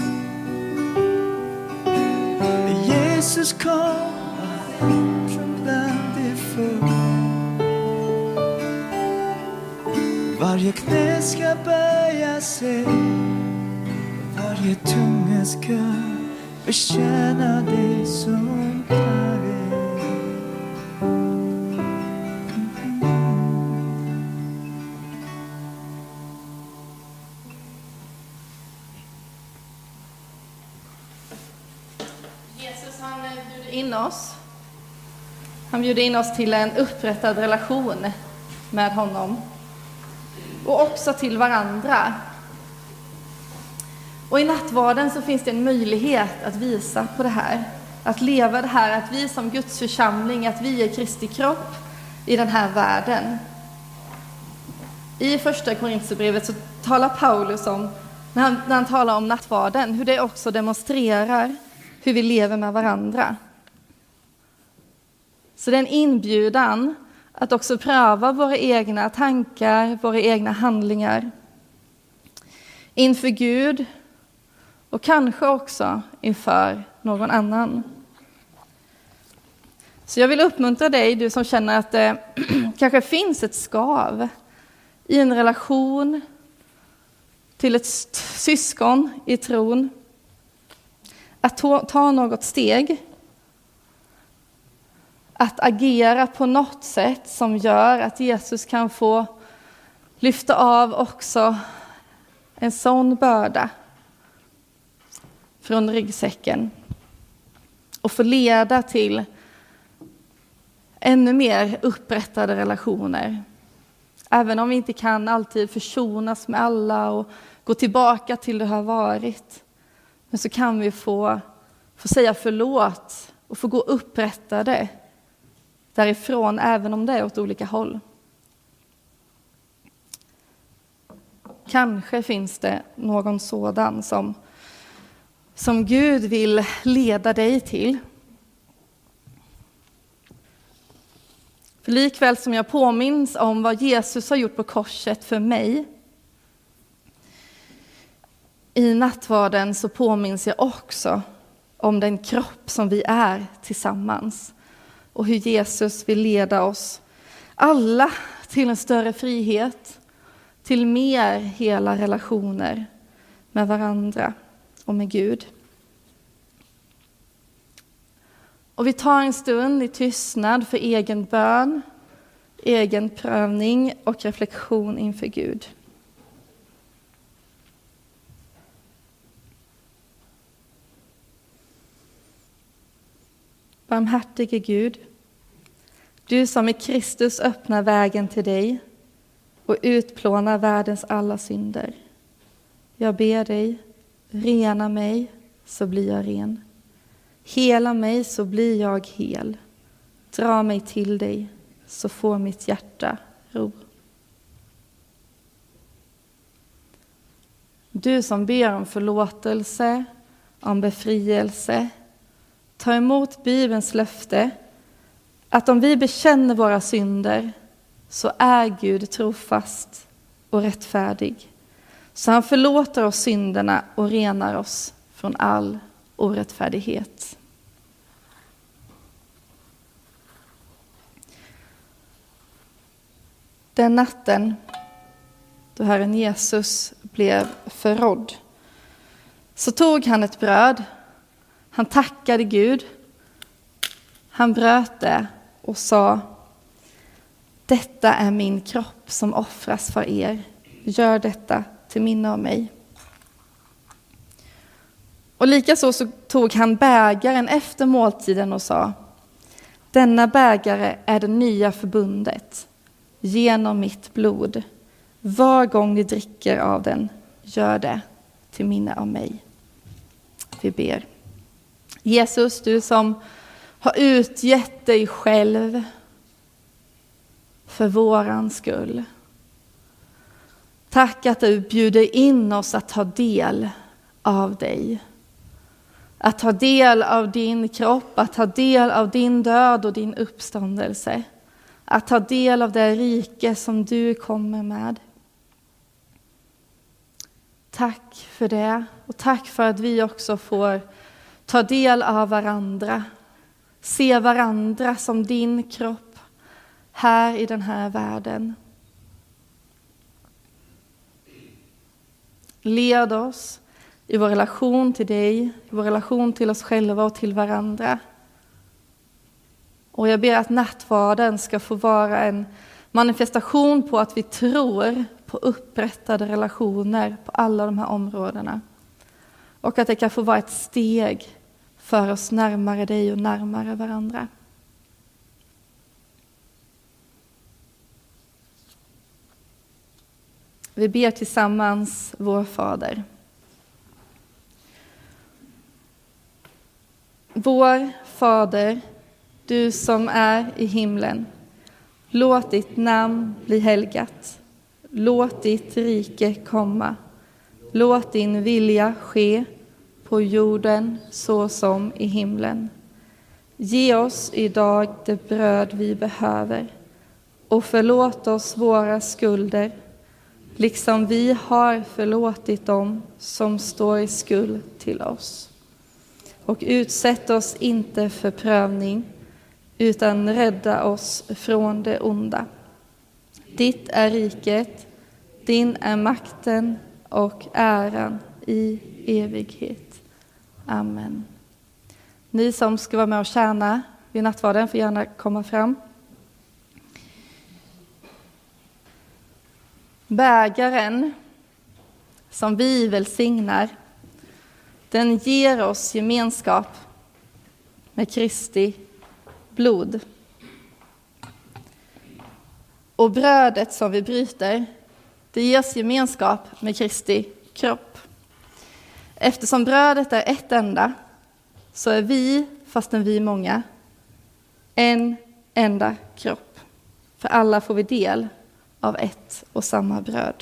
Jesus kom och centrum bland ditt folk. Varje knä ska böja sig, varje tunga ska bekänna dig som Herre. Han bjuder in oss till en upprättad relation med honom och också till varandra. Och i nattvarden så finns det en möjlighet att visa på det här, att leva det här, att vi som Guds församling, att vi är Kristi kropp i den här världen. I första Korinthierbrevet så talar Paulus om, när han talar om nattvarden, hur det också demonstrerar hur vi lever med varandra. Så det är en inbjudan att också pröva våra egna tankar, våra egna handlingar inför Gud och kanske också inför någon annan. Så jag vill uppmuntra dig, du som känner att det kanske finns ett skav i en relation till ett syskon i tron, att ta något steg, att agera på något sätt som gör att Jesus kan få lyfta av också en sån börda från ryggsäcken och få leda till ännu mer upprättade relationer. Även om vi inte kan alltid försonas med alla och gå tillbaka till det har varit, men så kan vi få säga förlåt och få gå upprättade därifrån, även om det är åt olika håll. Kanske finns det någon sådan som Gud vill leda dig till. För likväl som jag påminns om vad Jesus har gjort på korset för mig, i nattvarden så påminns jag också om den kropp som vi är tillsammans. Och hur Jesus vill leda oss alla till en större frihet, till mer hela relationer med varandra och med Gud. Och vi tar en stund i tystnad för egen bön, egen prövning och reflektion inför Gud. Barmhärtige Gud, du som i Kristus öppnar vägen till dig och utplånar världens alla synder. Jag ber dig, rena mig så blir jag ren. Hela mig så blir jag hel. Dra mig till dig så får mitt hjärta ro. Du som ber om förlåtelse, om befrielse, ta emot Bibelns löfte att om vi bekänner våra synder så är Gud trofast och rättfärdig. Så han förlåter oss synderna och renar oss från all orättfärdighet. Den natten då Herren Jesus blev förrådd så tog han ett bröd. Han tackade Gud. Han bröt det och sa: detta är min kropp som offras för er. Gör detta till minne av mig. Och likaså så tog han bägaren efter måltiden och sa: denna bägare är det nya förbundet genom mitt blod. Var gång ni dricker av den, gör det till minne av mig. Vi ber. Jesus, du som har utgett dig själv för våran skull. Tack att du bjuder in oss att ta del av dig. Att ta del av din kropp, att ta del av din död och din uppståndelse. Att ta del av det rike som du kommer med. Tack för det och tack för att vi också får ta del av varandra. Se varandra som din kropp här i den här världen. Led oss i vår relation till dig, i vår relation till oss själva och till varandra. Och jag ber att nattvarden ska få vara en manifestation på att vi tror på upprättade relationer på alla de här områdena. Och att det kan få vara ett steg för oss närmare dig och närmare varandra. Vi ber tillsammans vår Fader. Vår Fader, du som är i himlen. Låt ditt namn bli helgat. Låt ditt rike komma. Låt din vilja ske på jorden så som i himlen. Ge oss idag det bröd vi behöver och förlåt oss våra skulder liksom vi har förlåtit dem som står i skuld till oss. Och utsätt oss inte för prövning, utan rädda oss från det onda. Ditt är riket, din är makten och äran i evighet. Amen. Ni som ska vara med och tjäna vid nattvarden får gärna komma fram. Bägaren som vi välsignar, den ger oss gemenskap med Kristi blod. Och brödet som vi bryter, det ger oss gemenskap med Kristi kropp. Eftersom brödet är ett enda, så är vi, fastän vi är många, en enda kropp. För alla får vi del av ett och samma bröd.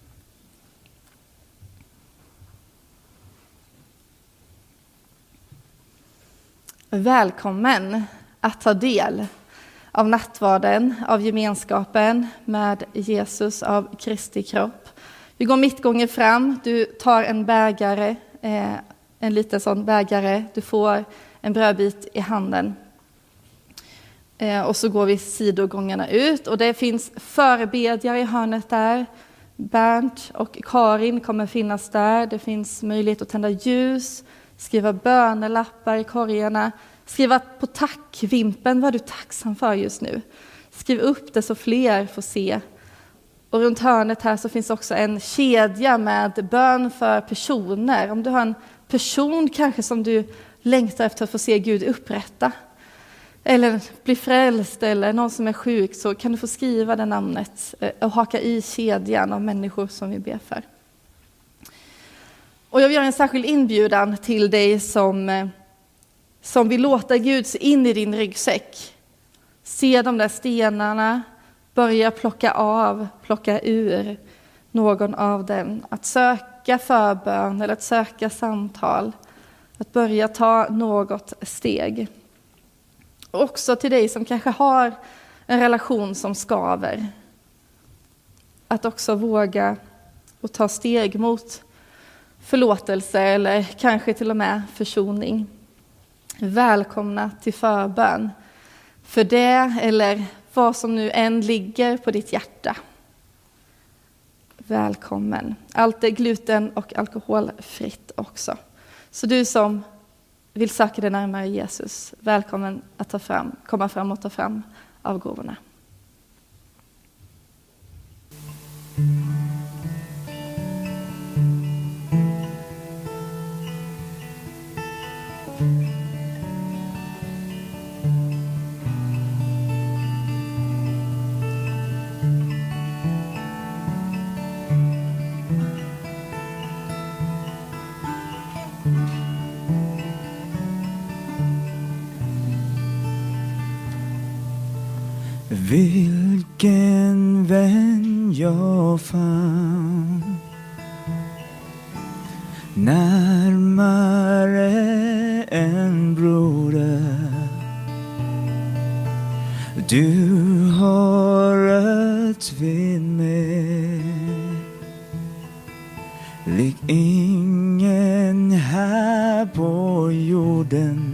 Välkommen att ta del av nattvarden, av gemenskapen med Jesus, av Kristi kropp. Vi går mittgången fram, du tar en bägare, en liten sån bägare, du får en brödbit i handen. Och så går vi sidogångarna ut och det finns förebedjare i hörnet där. Bernt och Karin kommer finnas där. Det finns möjlighet att tända ljus, skriva bönelappar i korgarna, skriva på tackvimpen vad du är tacksam för just nu. Skriv upp det så fler får se. Och runt hörnet här så finns också en kedja med bön för personer. Om du har en person kanske som du längtar efter att få se Gud upprätta, eller bli frälst, eller någon som är sjuk, så kan du få skriva det namnet och haka i kedjan av människor som vi ber för. Och jag vill göra en särskild inbjudan till dig som vill låta Gud se in i din ryggsäck. Se de där stenarna, börja plocka ur någon av dem. Att söka förbön eller att söka samtal. Att börja ta något steg. Också till dig som kanske har en relation som skaver. Att också våga och ta steg mot förlåtelse eller kanske till och med försoning. Välkomna till förbön för det eller vad som nu än ligger på ditt hjärta. Välkommen. Allt är gluten- och alkoholfritt också. Så du som vill söka dig närmare Jesus, välkommen att komma fram och ta fram av gåvorna. Vilken vän jag fann, närmare än broder. Du har rört vid mig, lik ingen här på jorden.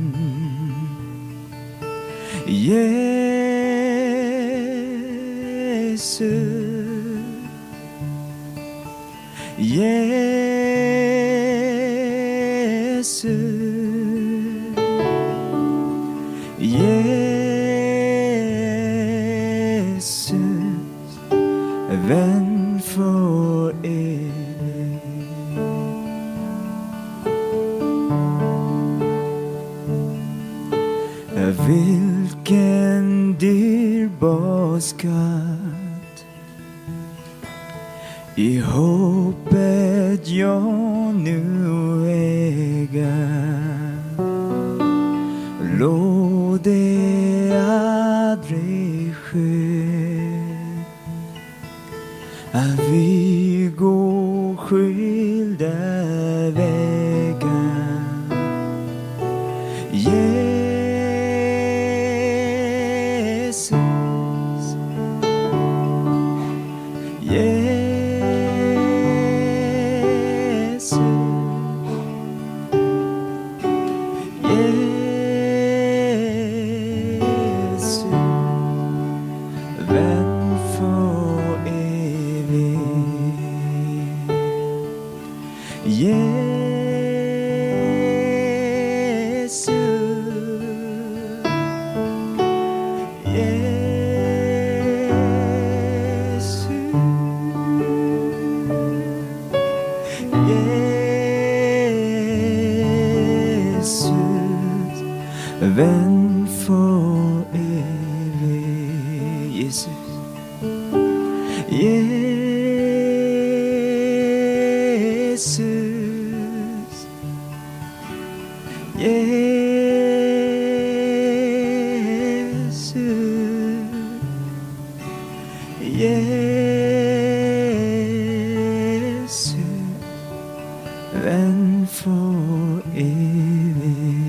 Jesus, vän för evigt. Vilken dyrbar skatt i hoppet jag nu äger. Låt det aldrig ske att vi går skilda vägar. Jesus, vän för evigt. Jesus, Jesus, Jesus, Jesus, vän för evigt.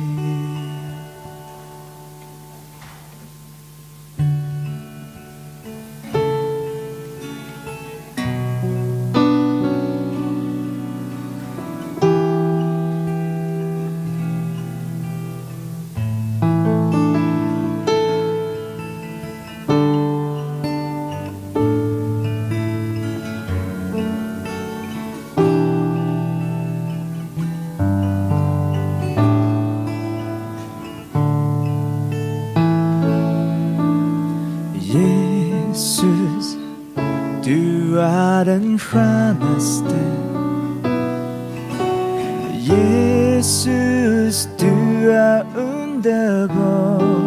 Jesus, du är den skönaste. Jesus, du är underbar.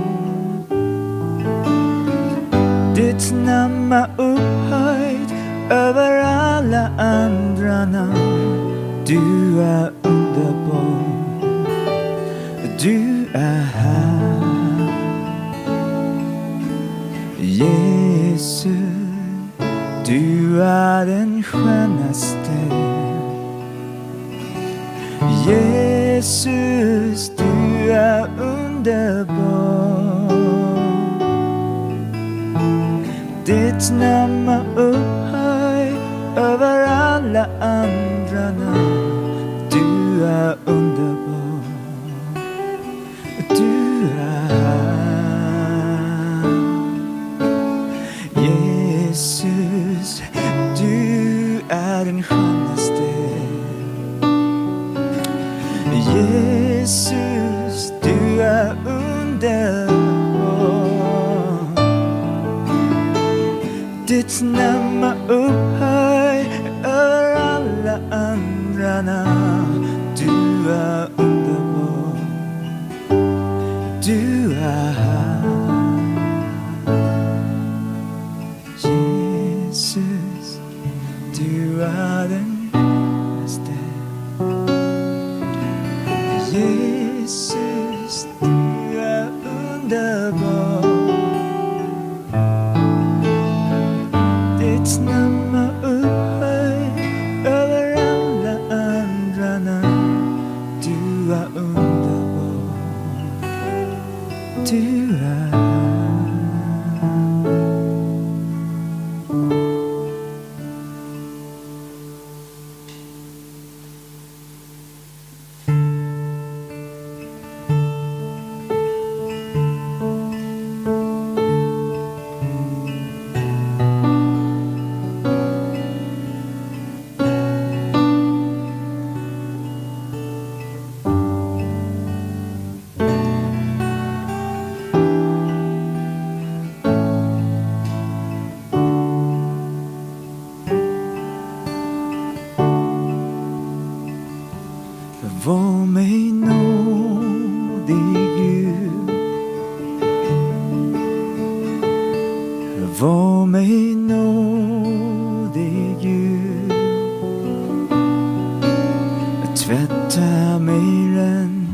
Ditt namn är upphöjt över alla andra namn. Du är underbar. Du är här. Jesus, du är den skönaste. Jesus, du är underbar. Ditt namn är upphöjt över alla andra namn. Du är underbar. Du är här. Jesus, du är den skönaste. Jesus, du är underbar. Ditt namn är upphöjt över alla andra namn. Du är underbar. Du är här. Jesus, du är den skönaste. Jesus, du är underbar. Ditt namn är upphöjt över alla andra namn. Du är underbar. Du är var mig nådig Gud. Var mig nådig Gud. Tvätta mig ren.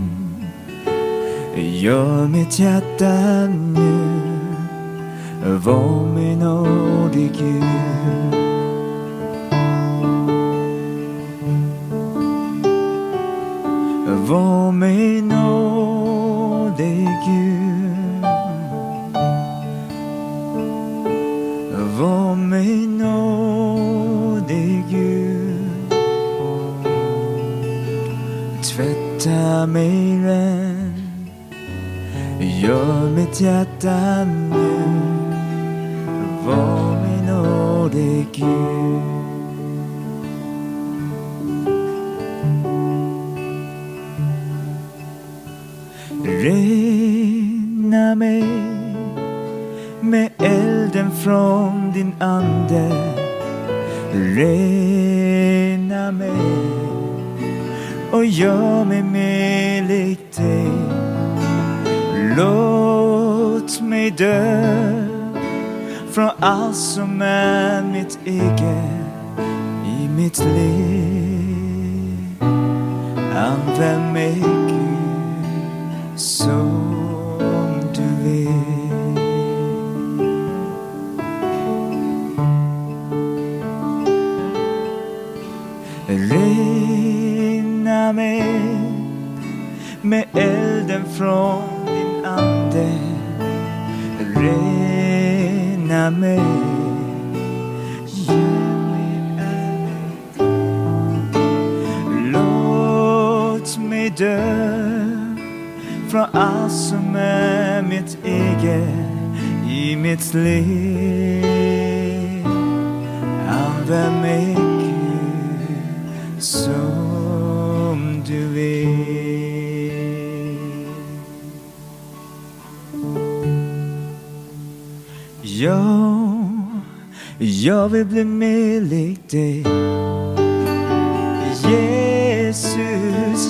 Gör mitt hjärta nu. Var mig nådig Gud. Var mig nådig Gud. Var mig nådig Gud. Tvätta mig ren. Gör mitt hjärta nu. Var mig nådig Gud. Rena mig med elden från din ande. Rena mig och gör mig mer lik dig. Låt mig dö från allt som är mitt eget i mitt liv. Använd mig, Gud, som du vill. Rena mig med elden från din ande. Rena mig, gör mig ärlig. Låt mig dö från allt som är mitt eget i mitt liv. Använd mig, Gud, som du vill. Jag vill bli mer lik dig, Jesus.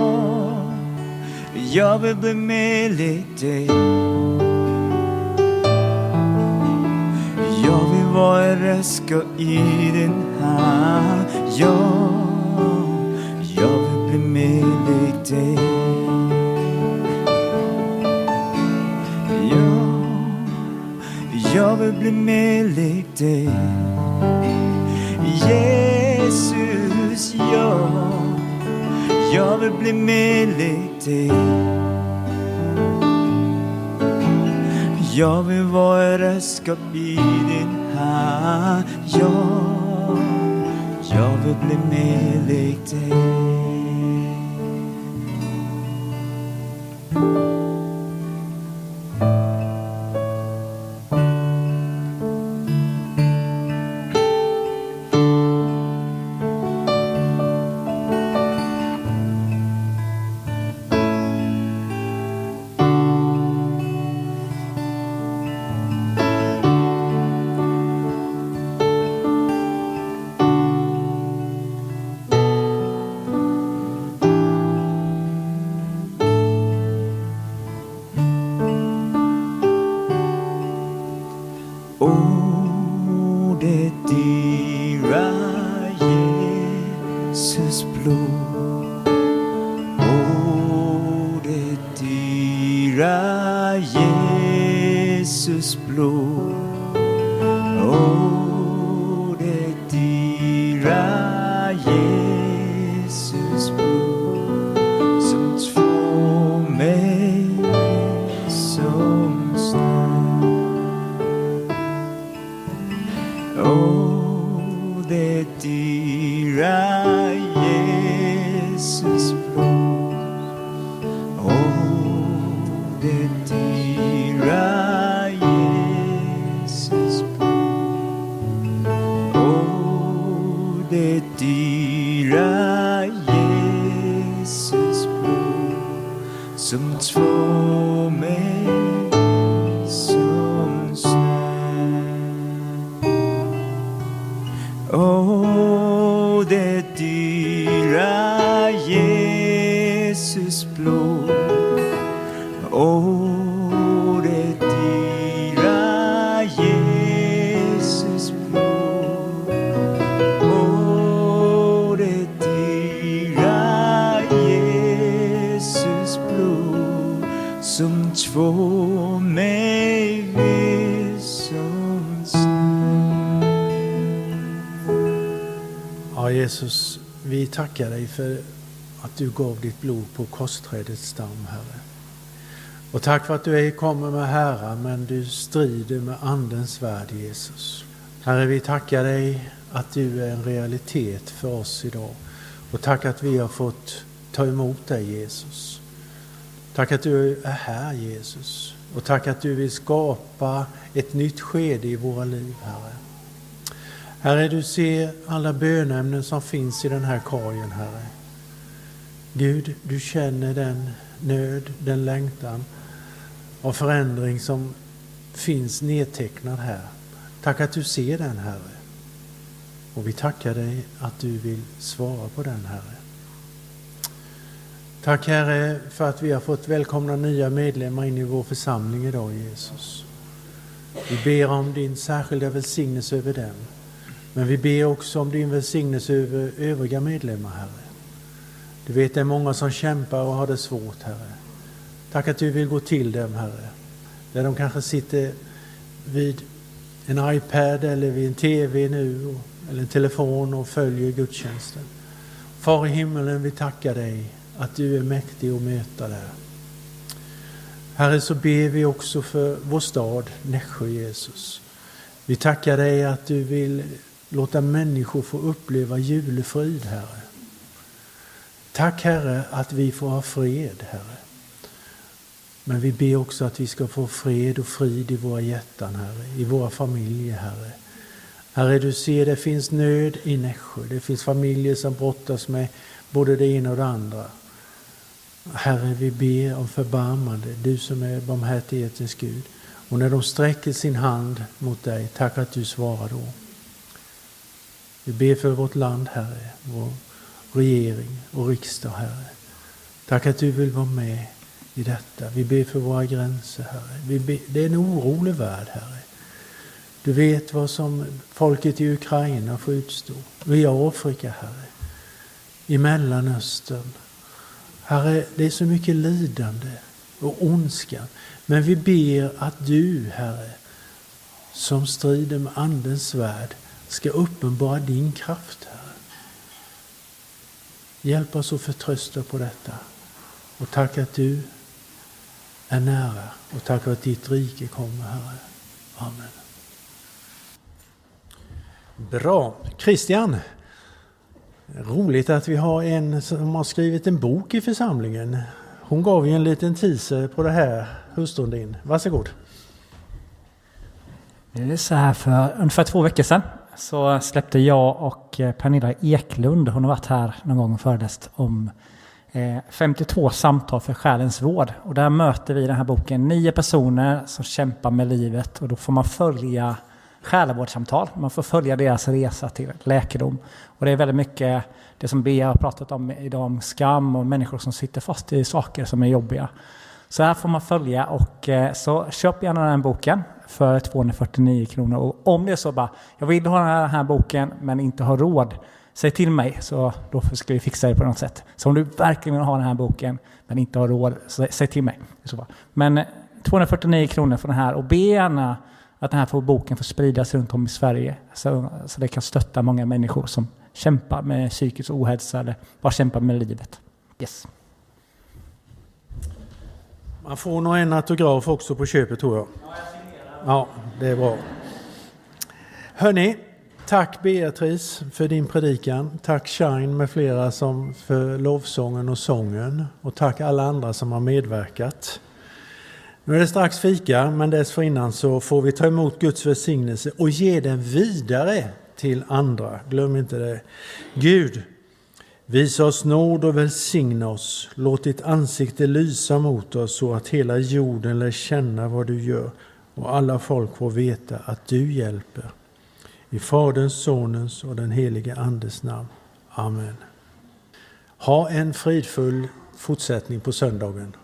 Jag vill bli mer lik dig. Jag vill vara en redskap i din hand. Jag vill bli mer lik dig. Jag vill bli mer lik dig, Jesus. Jag vill bli mer lik dig. Jag vill vara ett redskap i din hand. Jag vill bli mer lik dig. Det dyra Jesus blod. Det dyra Jesus blod. Det dyra Jesus blod. Som två mig som snö. Det dyra Jesus blod. Det dyra Jesus blod. Det dyra Jesus blod. Som två mig som snö. Det dyra Jesus blod. Det dyra Jesus blod. Det dyra Jesus blod. Som två mig vill som snö. Ja, Jesus, vi tackar dig för att du gav ditt blod på korsträdets stam, Herre. Och tack för att du ej kommer med härar, men du strider med andens svärd, Jesus. Herre, vi tackar dig att du är en realitet för oss idag. Och tack att vi har fått ta emot dig, Jesus. Tack att du är här, Jesus. Och tack att du vill skapa ett nytt skede i våra liv, Herre. Herre, du ser alla bönämnen som finns i den här korgen, Herre. Gud, du känner den nöd, den längtan av förändring som finns nedtecknad här. Tack att du ser den, Herre. Och vi tackar dig att du vill svara på den, Herre. Tack Herre för att vi har fått välkomna nya medlemmar in i vår församling idag, Jesus. Vi ber om din särskilda välsignelse över dem. Men vi ber också om din välsignelse över övriga medlemmar, Herre. Du vet, det är många som kämpar och har det svårt, Herre. Tack att du vill gå till dem, Herre. Där de kanske sitter vid en iPad eller vid en TV nu eller en telefon och följer gudstjänsten. Far i himmelen, vi tackar dig att du är mäktig att möta där. Herre, så ber vi också för vår stad, Nässjö, Jesus. Vi tackar dig att du vill låta människor få uppleva julefrid, Herre. Tack Herre att vi får ha fred, Herre. Men vi ber också att vi ska få fred och frid i våra hjärtan, Herre. I våra familjer, Herre. Herre, du ser, det finns nöd i Nässjö. Det finns familjer som brottas med både det ena och det andra. Herre, vi ber om förbarmande, du som är barmhärtighetens Gud. Och när de sträcker sin hand mot dig, tack att du svarar då. Vi ber för vårt land, Herre, vår regering och riksdag, Herre. Tack att du vill vara med i detta. Vi ber för våra gränser, Herre. Det är en orolig värld, Herre. Du vet vad som folket i Ukraina får utstå. I Afrika, Herre. I Mellanöstern. Herre, det är så mycket lidande och ondska. Men vi ber att du, Herre, som strider med andens värld, ska uppenbara din kraft, Herre. Hjälp oss att förtrösta på detta. Och tack att du är nära. Och tack att ditt rike kommer, Herre. Amen. Bra. Christian, roligt att vi har en som har skrivit en bok i församlingen. Hon gav ju en liten teaser på det här, hustrun din. Varsågod. Det är så här, för ungefär 2 veckor sedan så släppte jag och Pernilla Eklund, hon har varit här någon gång och föreläst om 52 samtal för själens vård. Och där möter vi i den här boken 9 personer som kämpar med livet, och då får man följa själavårdssamtal. Man får följa deras resa till läkedom. Och det är väldigt mycket det som Bea har pratat om idag, om skam och människor som sitter fast i saker som är jobbiga. Så här får man följa, och så köp gärna den boken för 249 kronor. Och om det är så bara, jag vill ha den här boken men inte har råd, säg till mig, så då ska vi fixa det på något sätt. Så om du verkligen vill ha den här boken men inte har råd, så säg till mig. Men 249 kronor för den här, och be gärna att den här boken får spridas runt om i Sverige, så det kan stötta många människor som kämpar med psykisk ohälsa eller bara kämpar med livet. Yes. Man får nog en autograf också på köpet, tror jag. Ja, det är bra. Hörrni, tack Beatrice för din predikan. Tack Shine med flera som för lovsången och sången. Och tack alla andra som har medverkat. Nu är det strax fika, men dessförinnan så får vi ta emot Guds välsignelse och ge den vidare till andra. Glöm inte det. Gud, visa oss nåd och välsigna oss. Låt ditt ansikte lysa mot oss så att hela jorden lär känna vad du gör och alla folk får veta att du hjälper. I Faderns, Sonens och den helige Andes namn. Amen. Ha en fridfull fortsättning på söndagen.